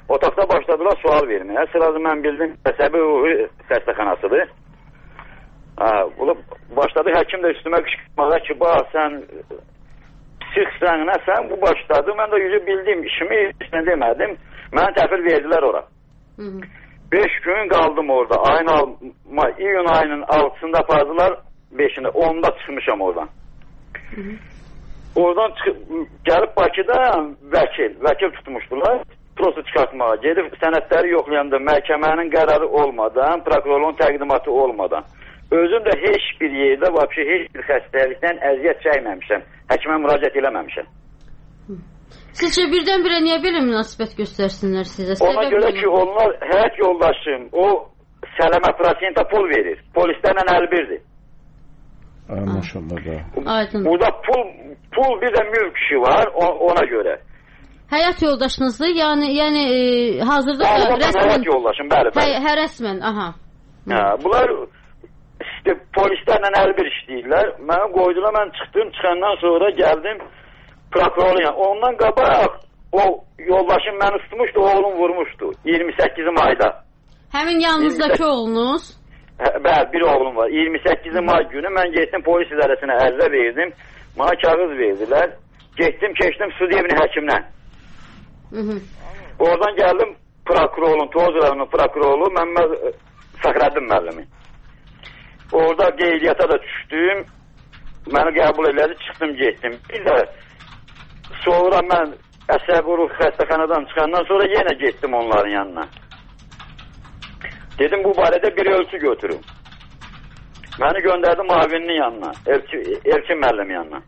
Otaqda başladılar sual verməyə. Sırada mən bildim əsəbi ruhi xəstəxanasıdır. Ha, başladı həkim də üstümə qışqırmağa ki, bax sən psixsən, nəsən, bu başladı. Mən də yüzü bildim, işimi heç nə demədim. Mənə təhvil verdilər ora. beş gün qaldım orada. Ayın alma, iyun ayının altısında apardılar, beşində, onda çıxmışam oradan. Hı -hı. Oradan çıxıb, gəlib Bakıda vəkil, vəkil tutmuşdular. Prosu çıxartmağa gedib sənədləri yoxlayanda məhkəmənin qərarı olmadan, prokurorun təqdimatı olmadan. Özüm də heç bir yerdə, vəbşi heç bir xəstəlikdən əziyyət çəkməmişəm. Həkimə müraciət eləməmişəm. Sizcə birdən-birə niyə belə münasibət göstərsinlər sizə? Ona görə ki, onlar həyat yoldaşım, o sələmə prosentə pul verir. Polislərlə əl birdir. Ay, maşallah da. Burada pul, pul bir də mülk işi var, ona görə. Həyat yoldaşınızdır, yəni, yəni e, hazırda da rəsmən... Həyat yoldaşım, bəli, bəli. Hə, rəsmən, aha. Hə, bunlar işte, polislərlə əl bir işləyirlər. Mənə qoydular, mən çıxdım, çıxandan sonra gəldim prokurorluğa. Ondan qabaq o yoldaşım məni tutmuşdu, oğlum vurmuşdu. iyirmi səkkizi mayda. Həmin yanınızdakı oğlunuz? Hə, bəli, bir oğlum var. iyirmi səkkizi may günü mən getdim polis idarəsinə ərizə verdim. Mənə kağız verdilər. Getdim, keçdim Sudiyevin həkimlə. Hı -hı. Oradan gəldim prokurorun, Tozra'nın prokuroru Məmməd Fəxrəddin müəllimi. Orada qeydiyyata da düşdüm. Məni qəbul elədi, çıxdım, getdim. Bir də sonra mən əsəbi ruh xəstəxanadan çıxandan sonra yenə getdim onların yanına. Dedim, bu barədə bir ölçü götürüm. Məni göndərdim mavinin yanına, Elçin, Elçin müəllim yanına.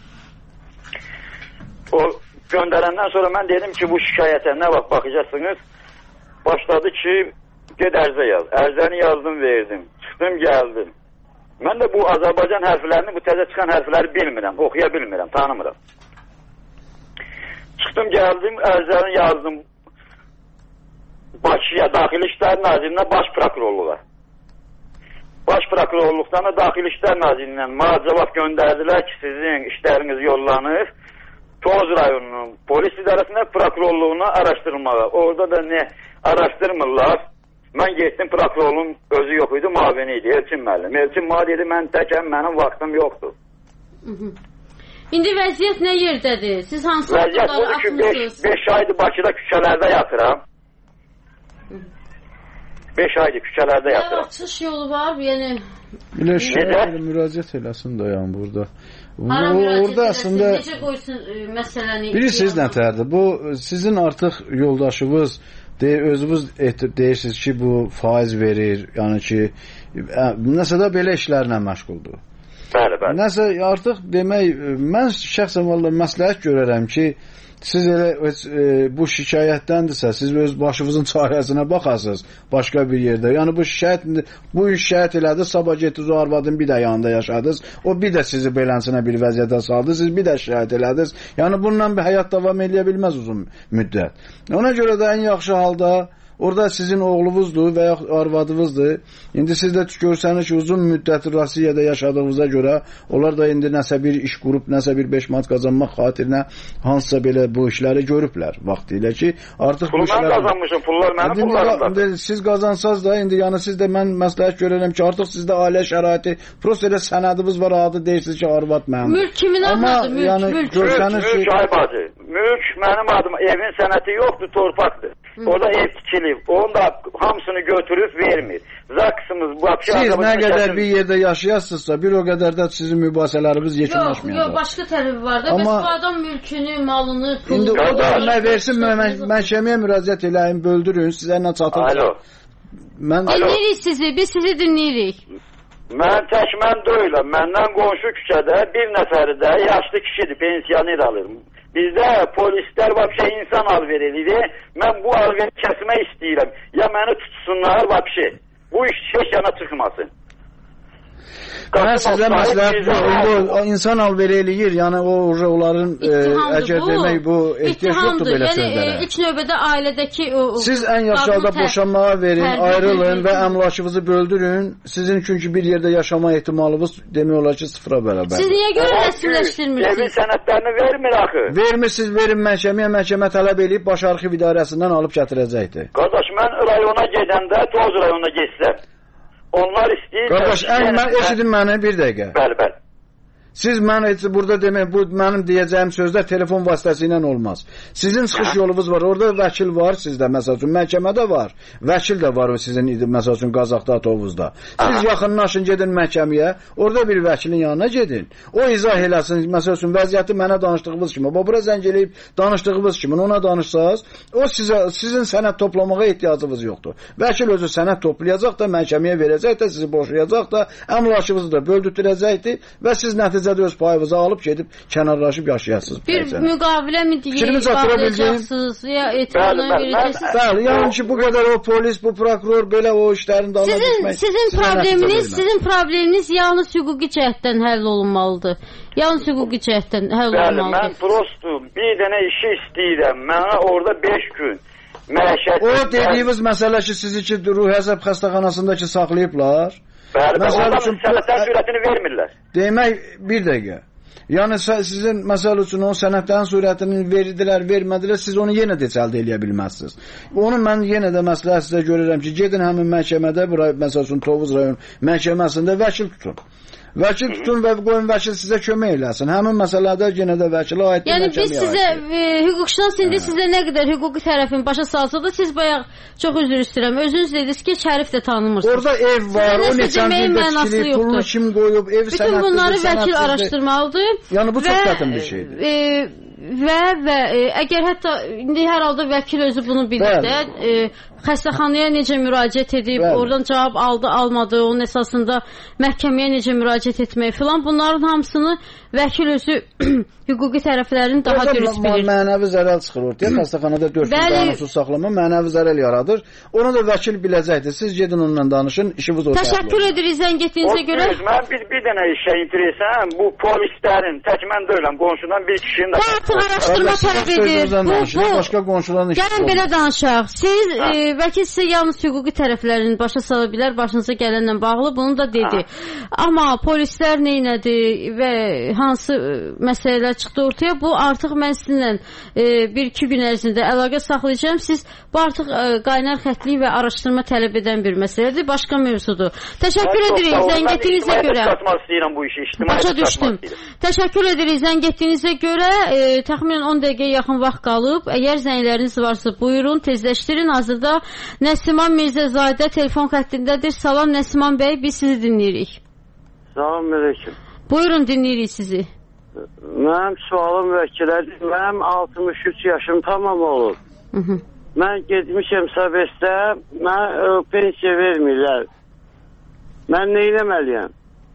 O göndərəndən sonra mən dedim ki, bu şikayətə nə vaxt baxacaqsınız? Başladı ki, ged ərzə yaz. Ərzəni yazdım, verdim. Çıxdım, gəldim. Mən də bu Azərbaycan hərflərini, bu təzə çıxan hərfləri bilmirəm, oxuya bilmirəm, tanımıram. Çıxdım, gəldim, ərzəni yazdım. Bakıya, Daxili İşlər Nazirliyinə, baş prokurorluğa. Baş prokurorluqdan da Daxili İşlər Nazirliyindən mənə cavab göndərdilər ki, sizin işləriniz yollanır. Toz rayonunun polis idarəsində prokurorluğuna araşdırmağa. Orada da nə araşdırmırlar. Mən getdim, prokurorluğun özü yox idi, mavini idi, Elçin müəllim. Elçin mənə dedi, mən təkəm, mənim vaxtım yoxdur. Hı -hı. İndi vəziyyət nə yerdədir? Siz hansı vəziyyət budur ki, beş aydır Bakıda küçələrdə yatıram. beş aydır küçələrdə yatıram. Açış yolu var, yəni... Elə şey, müraciət eləsin dayan burada. Hara müraciət orada eləsin, aslında, necə qoysun e, məsələni... Bilirsiniz nətərdir? Bu, sizin artıq yoldaşınız, de, özünüz deyirsiniz ki, bu faiz verir, yəni ki, nəsə də belə işlərlə məşğuldur. Bəli, bəli. Nəsə artıq demək, mən şəxsən vallahi məsləhət görərəm ki, siz elə e, bu şikayətdəndirsə, siz öz başınızın çarəsinə baxasınız başqa bir yerdə. Yəni bu şikayət, bu şikayət elədi, sabah getdiniz o arvadın bir də yanında yaşadınız, o bir də sizi beləsinə bir vəziyyətə saldı, siz bir də şikayət elədiniz. Yəni bununla bir həyat davam edə bilməz uzun müddət. Ona görə də ən yaxşı halda orada sizin oğlunuzdur və ya arvadınızdır. İndi siz də görsəniz ki, uzun müddət Rusiyada yaşadığınıza görə onlar da indi nəsə bir iş qurub, nəsə bir beş manat qazanmaq xatirinə hansısa belə bu işləri görüblər vaxtilə ki, artıq pulu mən qazanmışım, pullar mənim pullarımdadır. Siz qazansaz da, indi yəni siz də mən məsləhət görərəm ki, artıq sizdə ailə şəraiti, prosta elə sənədiniz var, adı deyirsiniz ki, arvad mənim. Mülk kimin adıdır? Mülk, yəni, mülk. Görsəniz mülk, mülk, ay bacı. Mülk mənim adım, evin sənəti yoxdur, torpaqdır. Orada ev tikilib, onu da hamısını götürüb vermir. Zaksımız bu akşam... Siz nə qədər bir yerdə yaşayasınızsa, bir o qədər də sizin mübahisələriniz yekunlaşmayacaq. Yox, yox, başqa tərəfi var da. Amma... Bəs bu adam mülkünü, malını, pulunu... İndi o da nə versin, məhkəməyə müraciət eləyin, böldürün, sizə nə çatır. Alo. Mən... Dinləyirik sizi, biz sizi dinləyirik. Mən tək mən deyiləm, məndən qonşu küçədə bir nəfəri də yaşlı kişidir, pensiyoner alır. Bizdə polislər vəbşə insan alver edir. Mən bu alveri kəsmək istəyirəm. Ya məni tutsunlar vəbşə. Bu iş heç yana çıxmasın. Mən sizə məsləhət yox, o insan alveri eləyir, yəni o onların əgər demək bu ehtiyac yoxdur belə sözlərə. Yəni ilk növbədə ailədəki o... Siz ən yaxşı halda boşanmağa verin, ayrılın və əmlakınızı böldürün. Sizin çünki bir yerdə yaşama ehtimalınız demək olar ki sıfıra bərabər. Siz niyə görə rəsmiləşdirmirsiniz? Evin sənədlərini vermir axı. Vermirsiniz, verin məhkəməyə, məhkəmə tələb edib baş arxiv idarəsindən alıb gətirəcəkdir. Qardaş, mən rayona gedəndə, Toz rayonuna geçsəm, onlar istəyir... Qardaş, ən mən eşidin məni bir dəqiqə. Bəli, bəli. Siz mən burada demək, bu mənim deyəcəyim sözlər telefon vasitəsilə olmaz. Sizin çıxış yolunuz var, orada vəkil var sizdə, məsəl üçün, məhkəmədə var. Vəkil də var sizin, məsəl üçün, Qazaxda, Tovuzda. Siz yaxınlaşın, gedin məhkəməyə, orada bir vəkilin yanına gedin. O izah eləsin, məsəl üçün, vəziyyəti mənə danışdığınız kimi, bura zəng eləyib danışdığınız kimi, ona danışsaz, o sizə, sizin sənəd toplamağa ehtiyacınız yoxdur. Vəkil özü sənəd toplayacaq da, məhkəməyə verəcək də, sizi boşayacaq da, əmlakınızı da böldürtürəcəkdir və siz nəticə öz payınızı alıb gedib kənarlaşıb yaşayasınız. Bir müqavilə mi deyil, bağlayacaqsınız, ya etibardan verəcəksiniz? Bəli, yəni ki, bu qədər o polis, bu prokuror belə o işlərin dalına düşmək. Sizin probleminiz, sizin probleminiz yalnız hüquqi cəhətdən həll olunmalıdır. Yalnız hüquqi cəhətdən həll olunmalıdır. Bəli, mən prostum, bir dənə işi istəyirəm, mənə orada beş gün məişət... O dediyiniz məsələ ki, sizi ki, ruh həzəb xəstəxanasındakı saxlayıblar. Bəli, ondan sənətlərin sürətini vermirlər. Demək, bir dəqiqə. Yəni, sizin, məsəl üçün, o sənətlərin sürətini verdilər, vermədilər, siz onu yenə də əldə eləyə bilməzsiniz. Onu mən yenə də məsləhət sizə görürəm ki, gedin həmin məhkəmədə, məsəl üçün, Tovuz rayon məhkəməsində vəkil tutun. Vəkil tutun və qoyun vəkil sizə kömək eləsin. Həmin məsələdə yenə də vəkilə aid bir yəni biz sizə, e, hüquqşünas indi sizə nə qədər hüquqi tərəfin başa salsa da siz bayaq çox üzr istəyirəm. Özünüz dediniz ki, Şərif də tanımırsınız. Orada ev var, o neçən ildə tikilib, pulunu kim qoyub, ev sənətlidir. Bütün bunları vəkil araşdırmalıdır. Yəni bu çox çətin bir şeydir. E, və və e, əgər hətta indi hər halda vəkil özü bunu bilir də, e, xəstəxanaya necə müraciət edib, bəli, oradan cavab aldı, almadı, onun əsasında məhkəməyə necə müraciət etmək filan, bunların hamısını vəkil özü hüquqi tərəflərini daha orada dürüst bilir. Mənəvi zərər çıxır ortaya, xəstəxanada dörd gün qanunsuz saxlama mənəvi zərər yaradır. Onu da vəkil biləcəkdir. Siz gedin onunla danışın, işiniz ortaya. Təşəkkür edirik zəng etdiyinizə görə. Mən bir, bir dənə işə interesəm, bu polislərin, tək mən deyiləm, qonşudan bir kişinin də... Bu artıq araşdırma tələb edir. Bu, bu, başqa qonşuların işi. Gəlin belə danışaq. Siz, e, vəkil sizə yalnız hüquqi tərəflərini başa sala bilər, başınıza gələnlə bağlı, bunu da dedi. Ha. Amma polislər neynədi və hansı məsələlər çıxdı ortaya, bu artıq mən sizinlə e, bir-iki gün ərzində əlaqə saxlayacağım. Siz bu artıq e, qaynar xətlik və araşdırma tələb edən bir məsələdir, başqa mövzudur. Təşəkkür edirik zəng etdiyinizə görə. Başa düşdüm. Təşəkkür edirik zəng etdiyinizə görə. E, təxminən on dəqiqəyə yaxın vaxt qalıb. Əgər zəngləriniz varsa buyurun, tezləşdirin. Hazırda Nəsiman Mirzəzadə telefon xəttindədir. Salam Nəsiman bəy, biz sizi dinləyirik. Salam aleyküm. Buyurun, dinləyirik sizi. Mənim sualım vəkilədir. Mənim altmış üç yaşım tamam olur. Hı -hı. Mən getmişəm səbəstə, mən pensiya vermirlər. Mən nə eləməliyəm?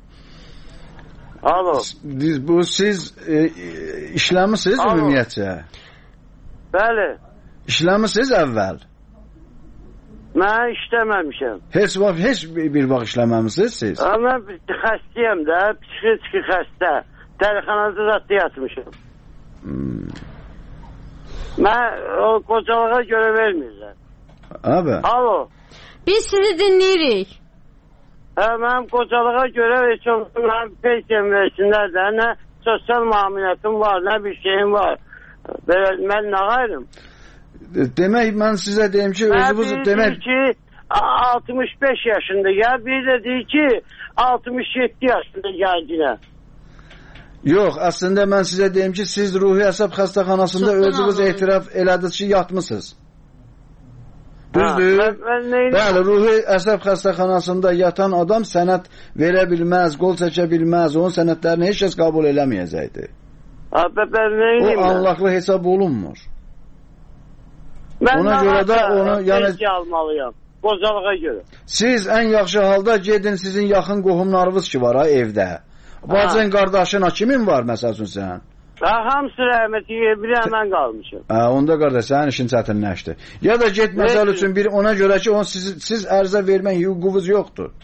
Alo. Bu siz e, işləmisiniz ümumiyyətcə? Bəli. İşləmisiniz əvvəl? Mən işləməmişəm. Heç vaxt, heç bir vaxt işləməmisiniz siz? Mən xəstəyəm də, psixiki xəstə. Dərxanada da yatmışım. Hmm. Mən o qocalığa görə vermirlər. Abi. Alo. Biz sizi dinləyirik. Hə, mənim qocalığa görə heç olsun, mənim pensiyam versinlər də, nə sosial müaminətim var, nə bir şeyim var. Belə, mən nə qayrım? Demək, mən sizə deyim ki, özünüz demək... Deyir ki, altmış beş yaşında gəl, bir də deyir ki, altmış yeddi yaşında gəldinə. Yox, əslində mən sizə deyim ki, siz ruhi əsəb xəstəxanasında özünüz etiraf elədiniz ki, yatmısınız. Düzdür? Bəli, ruhi əsəb xəstəxanasında yatan adam sənət verə bilməz, qol çəkə bilməz, onun sənətlərini heç kəs qəbul eləməyəcəkdir. O anlaqlı hesab olunmur. Mən ona görə də onu yəni almalıyam. Qocalığa görə. Siz ən yaxşı halda gedin, sizin yaxın qohumlarınız ki var ha evdə. Bacın, qardaşına kimin var məsəl üçün sən? Ha, hamısı rəhməti bir həmən qalmışım. Ha, onda qardaş sənin işin çətinləşdi. Ya da get məsəl üçün bir ona görə ki, onu siz, siz ərzə vermək hüququnuz yoxdur.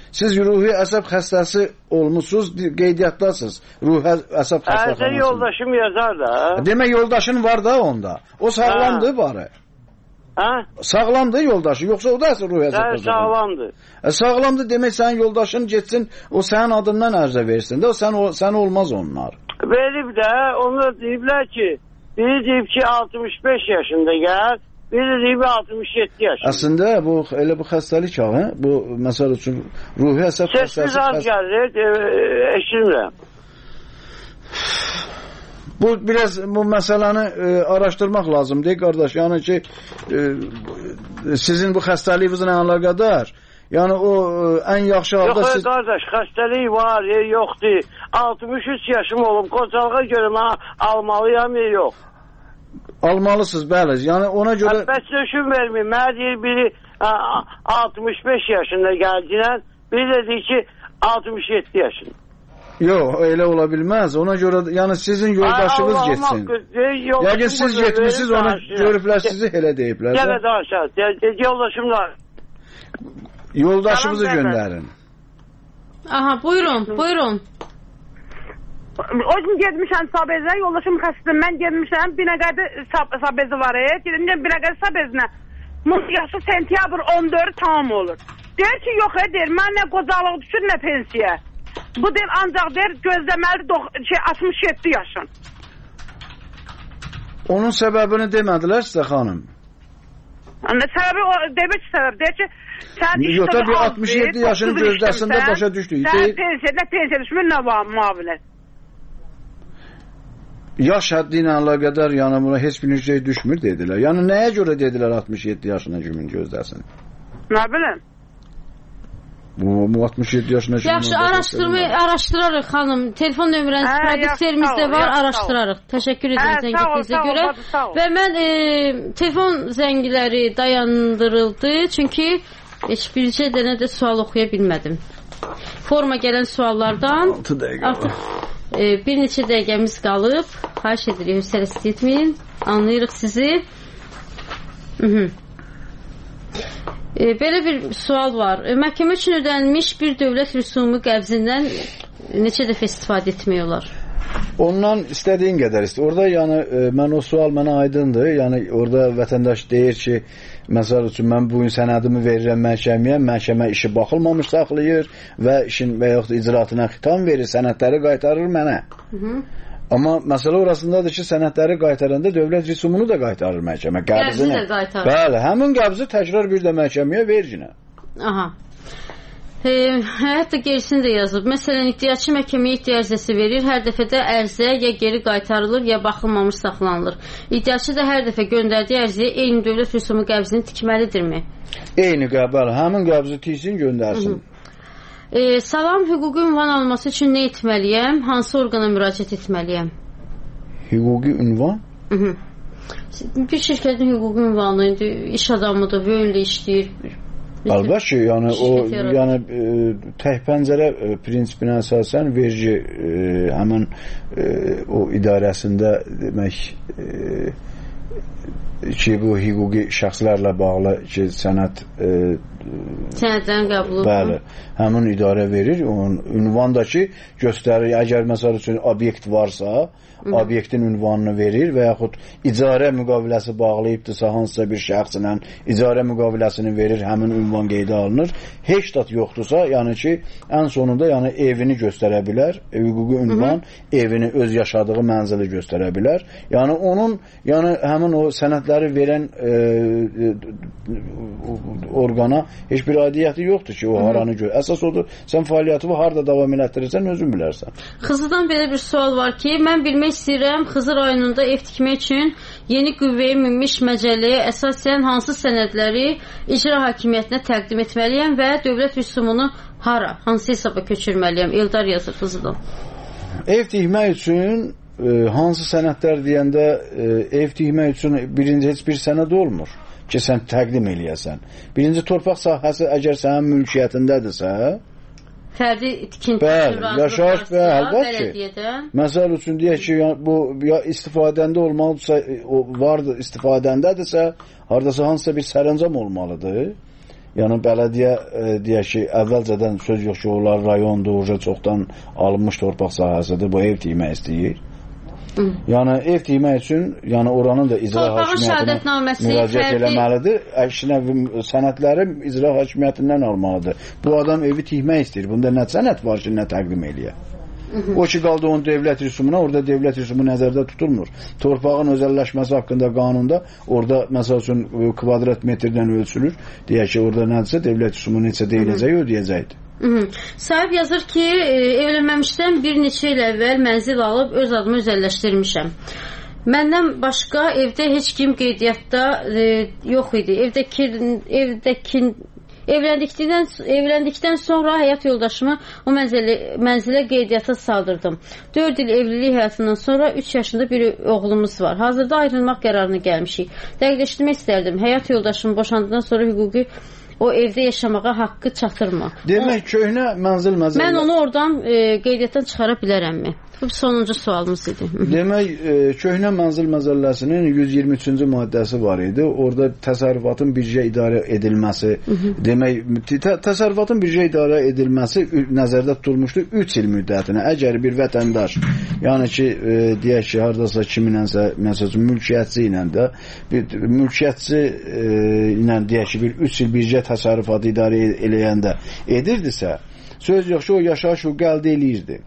Siz ruhi əsəb xəstəsi olmusunuz, qeydiyyatdasınız. Ruhi əsəb xəstəxanasında. Ərzə yoldaşım yazar da. Demək yoldaşın var da onda. O sağlamdır bari. Hə? Sağlamdır yoldaşı, yoxsa o da əsəb ruhi əsəb xəstəsi? Sağlamdır. E, sağlamdır demək sənin yoldaşın getsin, o sənin adından ərzə versin də, o sən, o, sən olmaz onlar. Verib də, onlar deyiblər ki, biri deyib ki altmış beş yaşında gəl, biri deyib altmış yeddi yaşında. Əslində bu elə bu xəstəlik ha, hə? Bu məsəl üçün ruhi əsəb xəstəsi. Səsiz az gəlir, e, eşitmirəm. Bu biraz bu məsələni e, araşdırmaq lazımdır qardaş. Yəni ki e, sizin bu xəstəliyinizlə əlaqədar, yəni o ən yaxşı halda yox, siz... Yox qardaş, xəstəlik var, ya yoxdur. altmış üç yaşım olub, qocalığa görə mən almalıyam, ya yox. Almalısınız, bəli. Yəni ona görə... Bəs düşün verməyim, mənə deyir biri altmış beş yaşında gəldilə, biri də deyir ki altmış yeddi yaşında. Yox, elə ola bilməz. Ona görə, yəni sizin yoldaşınız Allah, getsin. Allah, Yəqin siz getmişsiniz, onu görüblər, sizi elə deyiblər. Gələ danışaq, yoldaşım var. Yoldaşımızı göndərin. Aha, buyurun, buyurun. O gün getmişəm Sabezə, yoldaşım xəstədir. Mən getmişəm, Binəqədi Sabezi var. Gedmişəm Binəqədi Sabezinə. Yaşı sentyabr on dörd tamam olur. Deyir ki, yox, deyir, mən nə qocalıq düşür, nə pensiya. Bu deyir, ancaq deyir, gözləməli şey, altmış yeddi yaşın. Onun səbəbini demədilər sizə, xanım? Səbəbi, demək ki, səbəb, deyir ki, yox, tabii altmış yeddi yaşını gözdəsində başa düşdük. Sən pensiya, nə pensiya düşmür, nə müavinət. Yaş həddi ilə əlaqədar, yəni buna heç bir şey düşmür dedilər. Yəni nəyə görə dedilər altmış yeddi yaşına kimin gözdəsin? Nə biləm? Bu, bu altmış yeddi yaşına kimin Yaxşı, araşdırma, araşdırarıq xanım. Telefon nömrəniz prodüserimizdə var, araşdırarıq. Təşəkkür edirəm zəngilinizə görə. Və mən e, telefon zəngiləri dayandırıldı, çünki heç bircə dənə də sual oxuya bilmədim. Forma gələn suallardan artıq e, bir neçə dəqiqəmiz qalıb. Xahiş edirik, hüsəl istəyitməyin. Anlayırıq sizi. Hı -hı. E, belə bir sual var. E, məhkəmə üçün ödənilmiş bir dövlət rüsumu qəbzindən neçə dəfə istifadə etmək olar? Ondan istədiyin qədər istəyir. Orada yəni e, mən o sual mənə aydındır. Yəni orada vətəndaş deyir ki, məsəl üçün mən bu gün sənədimi verirəm məhkəməyə, məhkəmə işi baxılmamış saxlayır və işin və yaxud icraatına xitam verir, sənədləri qaytarır mənə. Hı -hı. Amma məsələ orasındadır ki, sənədləri qaytaranda dövlət rüsumunu da qaytarır məhkəmə. Qəbzi də qaytarır. Bəli, həmin qəbzi təkrar bir də məhkəməyə verginə. Aha. E, hətta gerisini də yazıb. Məsələn, iddiaçı məhkəməyə iddia ərizəsi verir. Hər dəfədə ərizə ya geri qaytarılır, ya baxılmamış saxlanılır. İddiaçı da hər dəfə göndərdiyi ərizəyə eyni dövlət rüsumu qəbzini tikməlidirmi? Eyni qəbul. Həmin qəbzi tiksin, göndərsin. Hı -hı. E, salam, hüquqi ünvan alması üçün nə etməliyəm? Hansı orqana müraciət etməliyəm? Hüquqi ünvan? Hı -hı. Bir şirkətin hüquqi ünvanı, indi iş adamıdır, böyünlə işləyir. Əlbəttə ki, yəni o yəni e, tək pəncərə e, prinsipinə əsasən vergi e, həmin e, o idarəsində demək e, ki, bu hüquqi şəxslərlə bağlı ki, sənəd e, sənədlərin qəbulu. Bəli, həmin idarə verir. Onun ünvan da ki, göstərir. Əgər məsəl üçün obyekt varsa, Hı. obyektin ünvanını verir və yaxud icarə müqaviləsi bağlayıbdırsa hansısa bir şəxslə icarə müqaviləsini verir, həmin ünvan qeydə alınır. Heç dat yoxdursa, yəni ki, ən sonunda yəni evini göstərə bilər, hüquqi ünvan Hı -hı. evini, öz yaşadığı mənzili göstərə bilər. Yəni onun, yəni həmin o sənədləri verən e, e, orqana heç bir aidiyyəti yoxdur ki, o Hı -hı. haranı gör. Əsas odur, sən fəaliyyəti harda davam elətdirirsən, özün bilərsən. Xızıdan belə bir sual var ki, mən bilmək istəyirəm, Xızı rayonunda ev tikmək üçün yeni qüvvəyə minmiş məcəlləyə əsasən hansı sənədləri icra hakimiyyətinə təqdim etməliyəm və dövlət rüsumunu hara, hansı hesaba köçürməliyəm? Eldar yazır Xızıdan. Ev tikmək üçün e, hansı sənədlər deyəndə e, ev tikmək üçün birinci heç bir sənəd olmur ki, sən təqdim eləyəsən. Birinci torpaq sahəsi əgər sənin mülkiyyətindədirsə, fərdi tikinti yaşayış və əlbəttə ki, məsəl üçün deyək ki, bu ya istifadəndə olmalıdırsa, o vardır istifadəndədirsə, haradasa hansısa bir sərəncam olmalıdır. Yəni bələdiyyə e, deyək ki, əvvəlcədən söz yox ki, onlar rayondur, çoxdan alınmış torpaq sahəsidir, bu ev tikmək istəyir. Hı. Yəni ev tikmək üçün, yəni oranın da icra hakimiyyətinə müraciət eləməlidir. Əksinə sənədləri icra hakimiyyətindən almalıdır. Bu adam evi tikmək istəyir. Bunda nə sənəd var ki, nə təqdim eləyə? O ki, qaldı onun dövlət rüsumuna, orada dövlət rüsumu nəzərdə tutulmur. Torpağın özəlləşməsi haqqında qanunda orada, məsəl üçün, kvadrat metrdən ölçülür. Deyək ki, orada nədirsə, dövlət rüsumu neçə deyiləcək, ödəyəcəkdir. Sahib yazır ki, evlənməmişdən bir neçə il əvvəl mənzil alıb öz adımı özəlləşdirmişəm. Məndən başqa evdə heç kim qeydiyyatda e, yox idi. Evdəki, evdəki Evləndikdən, evləndikdən sonra həyat yoldaşımı o mənzilə, mənzilə qeydiyyata saldırdım. dörd il evlilik həyatından sonra üç yaşında bir oğlumuz var. Hazırda ayrılmaq qərarına gəlmişik. Dəqiqləşdirmək istərdim. Həyat yoldaşımı boşandıqdan sonra hüquqi o evdə yaşamağa haqqı çatırmı? Demək, köhnə mənzil məzələ... Mən onu oradan e, qeydiyyatdan çıxara bilərəmmi? Bu sonuncu sualımız idi. Demək, e, köhnə mənzil məzəlləsinin yüz iyirmi üçüncü maddəsi var idi. Orada təsərrüfatın bircə idarə edilməsi, demək, tə təsərrüfatın bircə idarə edilməsi nəzərdə tutulmuşdu üç il müddətinə. Əgər bir vətəndaş, yəni ki, e, deyək ki, haradasa kiminənsə, məsələn, mülkiyyətçi ilə də, bir mülkiyyətçi e, ilə deyək ki, bir üç il bircə təsərrüfatı idarə eləyəndə edirdisə, söz yox ki, o yaşayış hüququ əldə eləyirdi.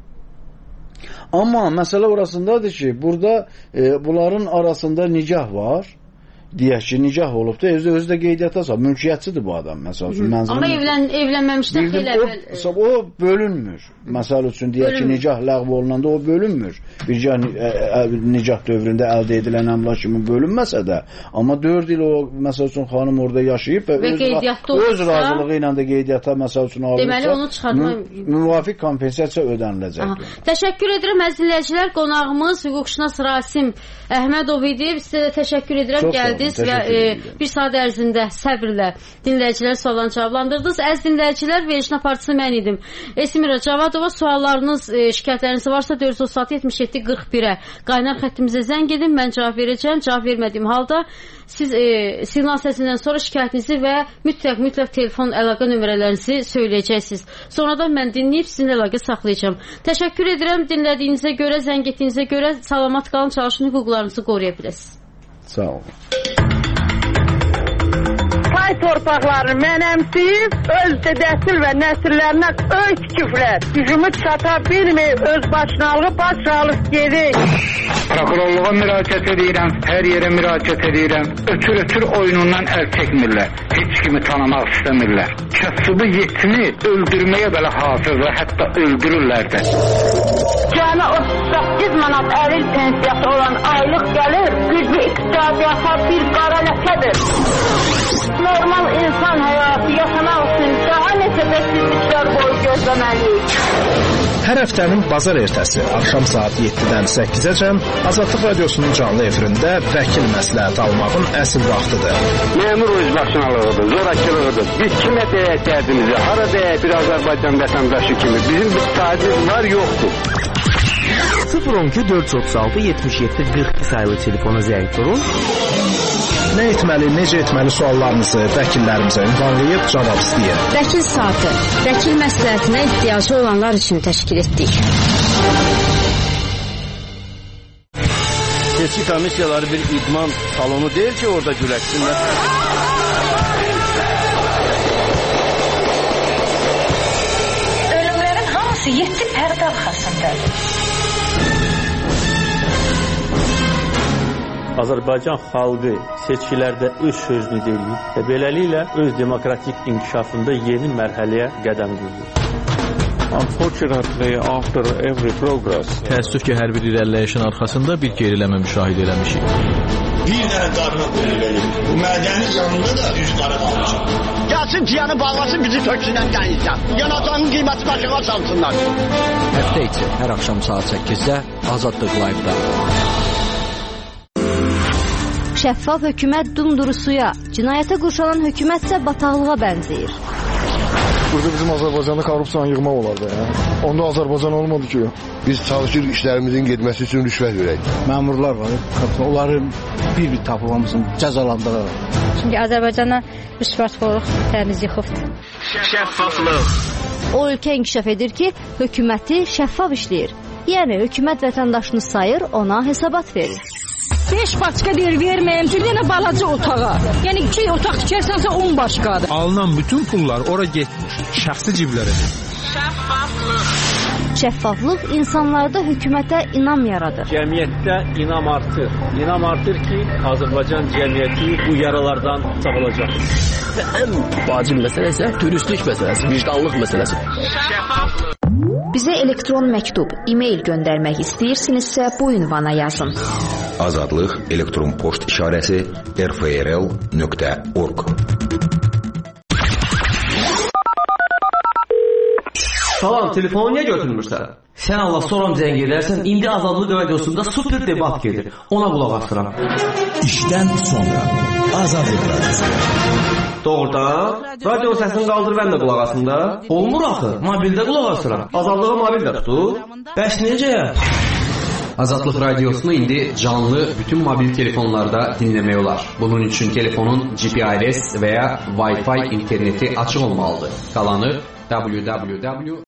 Amma məsələ orasındadır ki, burada e, bunların arasında nicah var. Deyək ki, nicah olubdur, özdə özdə qeydiyyata sal. Mülkiyyətçidir bu adam, məsəl üçün. Amma evlən, evlənməmişdən xeyli əvvəl. O, o bölünmür. Məsəl üçün, deyək ki, nicah ləğv olunanda o bölünmür. Bircə nicah dövründə əldə edilən əmlak kimi bölünməsə də, amma dörd il o, məsəl üçün, xanım orada yaşayıb və, və öz, öz razılığı ilə də qeydiyyata, məsəl üçün, alırsa, deməli, onu çıxartma... müvafiq kompensasiya ödəniləcək. Təşəkkür edirəm, əzizləyicilər. Qonağımız hüquqşünas Rasim Əhmədov idi. Sizə də təşəkkür edirəm, gəldi. Və e, bir saat ərzində səbirlə dinləyicilər suallarını cavablandırdınız. Əziz dinləyicilər, verilişin aparıcısı mən idim. Esmira Cavadova, suallarınız, e, şikayətləriniz varsa dörd yüz otuz altı yetmiş yeddi qırx birə qaynar xəttimizə zəng edin. Mən cavab verəcəm. Cavab vermədiyim halda siz e, signal səsindən sonra şikayətinizi və mütləq mütləq telefon əlaqə nömrələrinizi söyləyəcəksiniz. Sonradan mən dinləyib sizinlə əlaqə saxlayacağım. Təşəkkür edirəm dinlədiyinizə görə, zəng etdiyinizə görə. Salamat qalın, çalışın, hüquqlarınızı qoruya biləsiniz. Sağ olun. Pay torpaqlarını mənəmsiyib, öz dədəsil və nəsillərinə öy tikiblər. Gücümü çata bilməyib, öz başınalığı başralıq gedir. Prokurorluğa müraciət edirəm, hər yerə müraciət edirəm. Ötür-ötür oyunundan əl çəkmirlər. Heç kimi tanımaq istəmirlər. Kəsubu yetini öldürməyə belə hazırdır, hətta öldürürlər də. Cəmi otuz səkkiz manat əlil pensiyası olan aylıq gəlir, güclü iqtisadiyyata bir qara ləkədir. Normal insan həyatı yaşamaq üçün daha neçə təkliflər boy gözləməliyik. Hər həftənin bazar ertəsi axşam saat yeddidən səkkizəcən Azadlıq Radiosunun canlı efirində vəkil məsləhət almağın əsl vaxtıdır. Məmur özbaşınalığıdır, zorakılığıdır. Biz kimə deyək dərdimizi, hara deyək bir Azərbaycan vətəndaşı kimi. Bizim bir sahibimiz var, yoxdur. sıfır on iki dörd yüz otuz altı yetmiş yeddi qırx iki sayılı telefona zəng vurun. Nə etməli, necə etməli suallarınızı vəkillərimizə ünvanlayıb cavab istəyir. Vəkil saatı, vəkil məsləhətinə ehtiyacı olanlar üçün təşkil etdik. Seçki komissiyaları bir idman salonu deyil ki, orada güləşsinlər. Ölümlərin hamısı yeddi pərdə arxasındadır. Azərbaycan xalqı seçkilərdə öz sözünü deyir və beləliklə öz demokratik inkişafında yeni mərhələyə qədəm qoyur. Unfortunately, after every progress, təəssüf ki, hər bir irəliləyişin arxasında bir geriləmə müşahidə eləmişik. Bir dənə qarına qoyulur. Bu mədənin yanında da üç qara qalmışam. Gəlsin ciyanı bağlasın, bizi töksünən dənizdən. Yanacağın qiyməti başına salsınlar. Həftə içi hər axşam saat səkkizdə Azadlıq Live-da. Şəffaf hökumət dumduru suya, cinayətə qurşalan hökumətsə bataqlığa bənzəyir. Burada bizim Azərbaycanda korrupsiyanı yığmaq olardı ya. Onda Azərbaycan olmadı ki. Biz çalışır işlərimizin getməsi üçün rüşvət verək. Məmurlar var, onların bir-bir tapılmasını cəzalandıraraq. Çünki Azərbaycana rüşvətxorluq təmiz yıxıbdır. Şəffaflıq. O ölkə inkişaf edir ki, hökuməti şəffaf işləyir. Yəni hökumət vətəndaşını sayır, ona hesabat verir. beş başqa deyir verməyim, bir dənə balaca otağa. Yəni iki otaq tikərsənsə on başqadır. Alınan bütün pullar ora getmiş, şəxsi ciblərə. Şəffaflıq. Şəffaflıq insanlarda hökumətə inam yaradır. Cəmiyyətdə inam artır. İnam artır ki, Azərbaycan cəmiyyəti bu yaralardan sağalacaq. Və ən vacib məsələ isə dürüstlük məsələsi, vicdanlıq məsələsi. Şəffaflıq. Bizə elektron məktub, e-mail göndərmək istəyirsinizsə bu ünvana yazın. Azadlıq elektron poçt işarəsi r f r l nöqtə org. Salam, telefonu niyə götürmürsən? Sən Allah soram zəng edərsən, indi Azadlıq radiosunda super debat gedir. Ona qulaq asıram. İşdən sonra Azadlıq radiosu. Doğrudan, radio səsini qaldır, mən də qulaq asım da. Olmur axı, mobildə qulaq asıram. Azadlığı mobildə tutur. Bəs necə? Azadlıq radiosunu indi canlı bütün mobil telefonlarda dinləmək olar. Bunun üçün telefonun G P R S və ya Wi-Fi interneti açıq olmalıdır. Qalanı w w w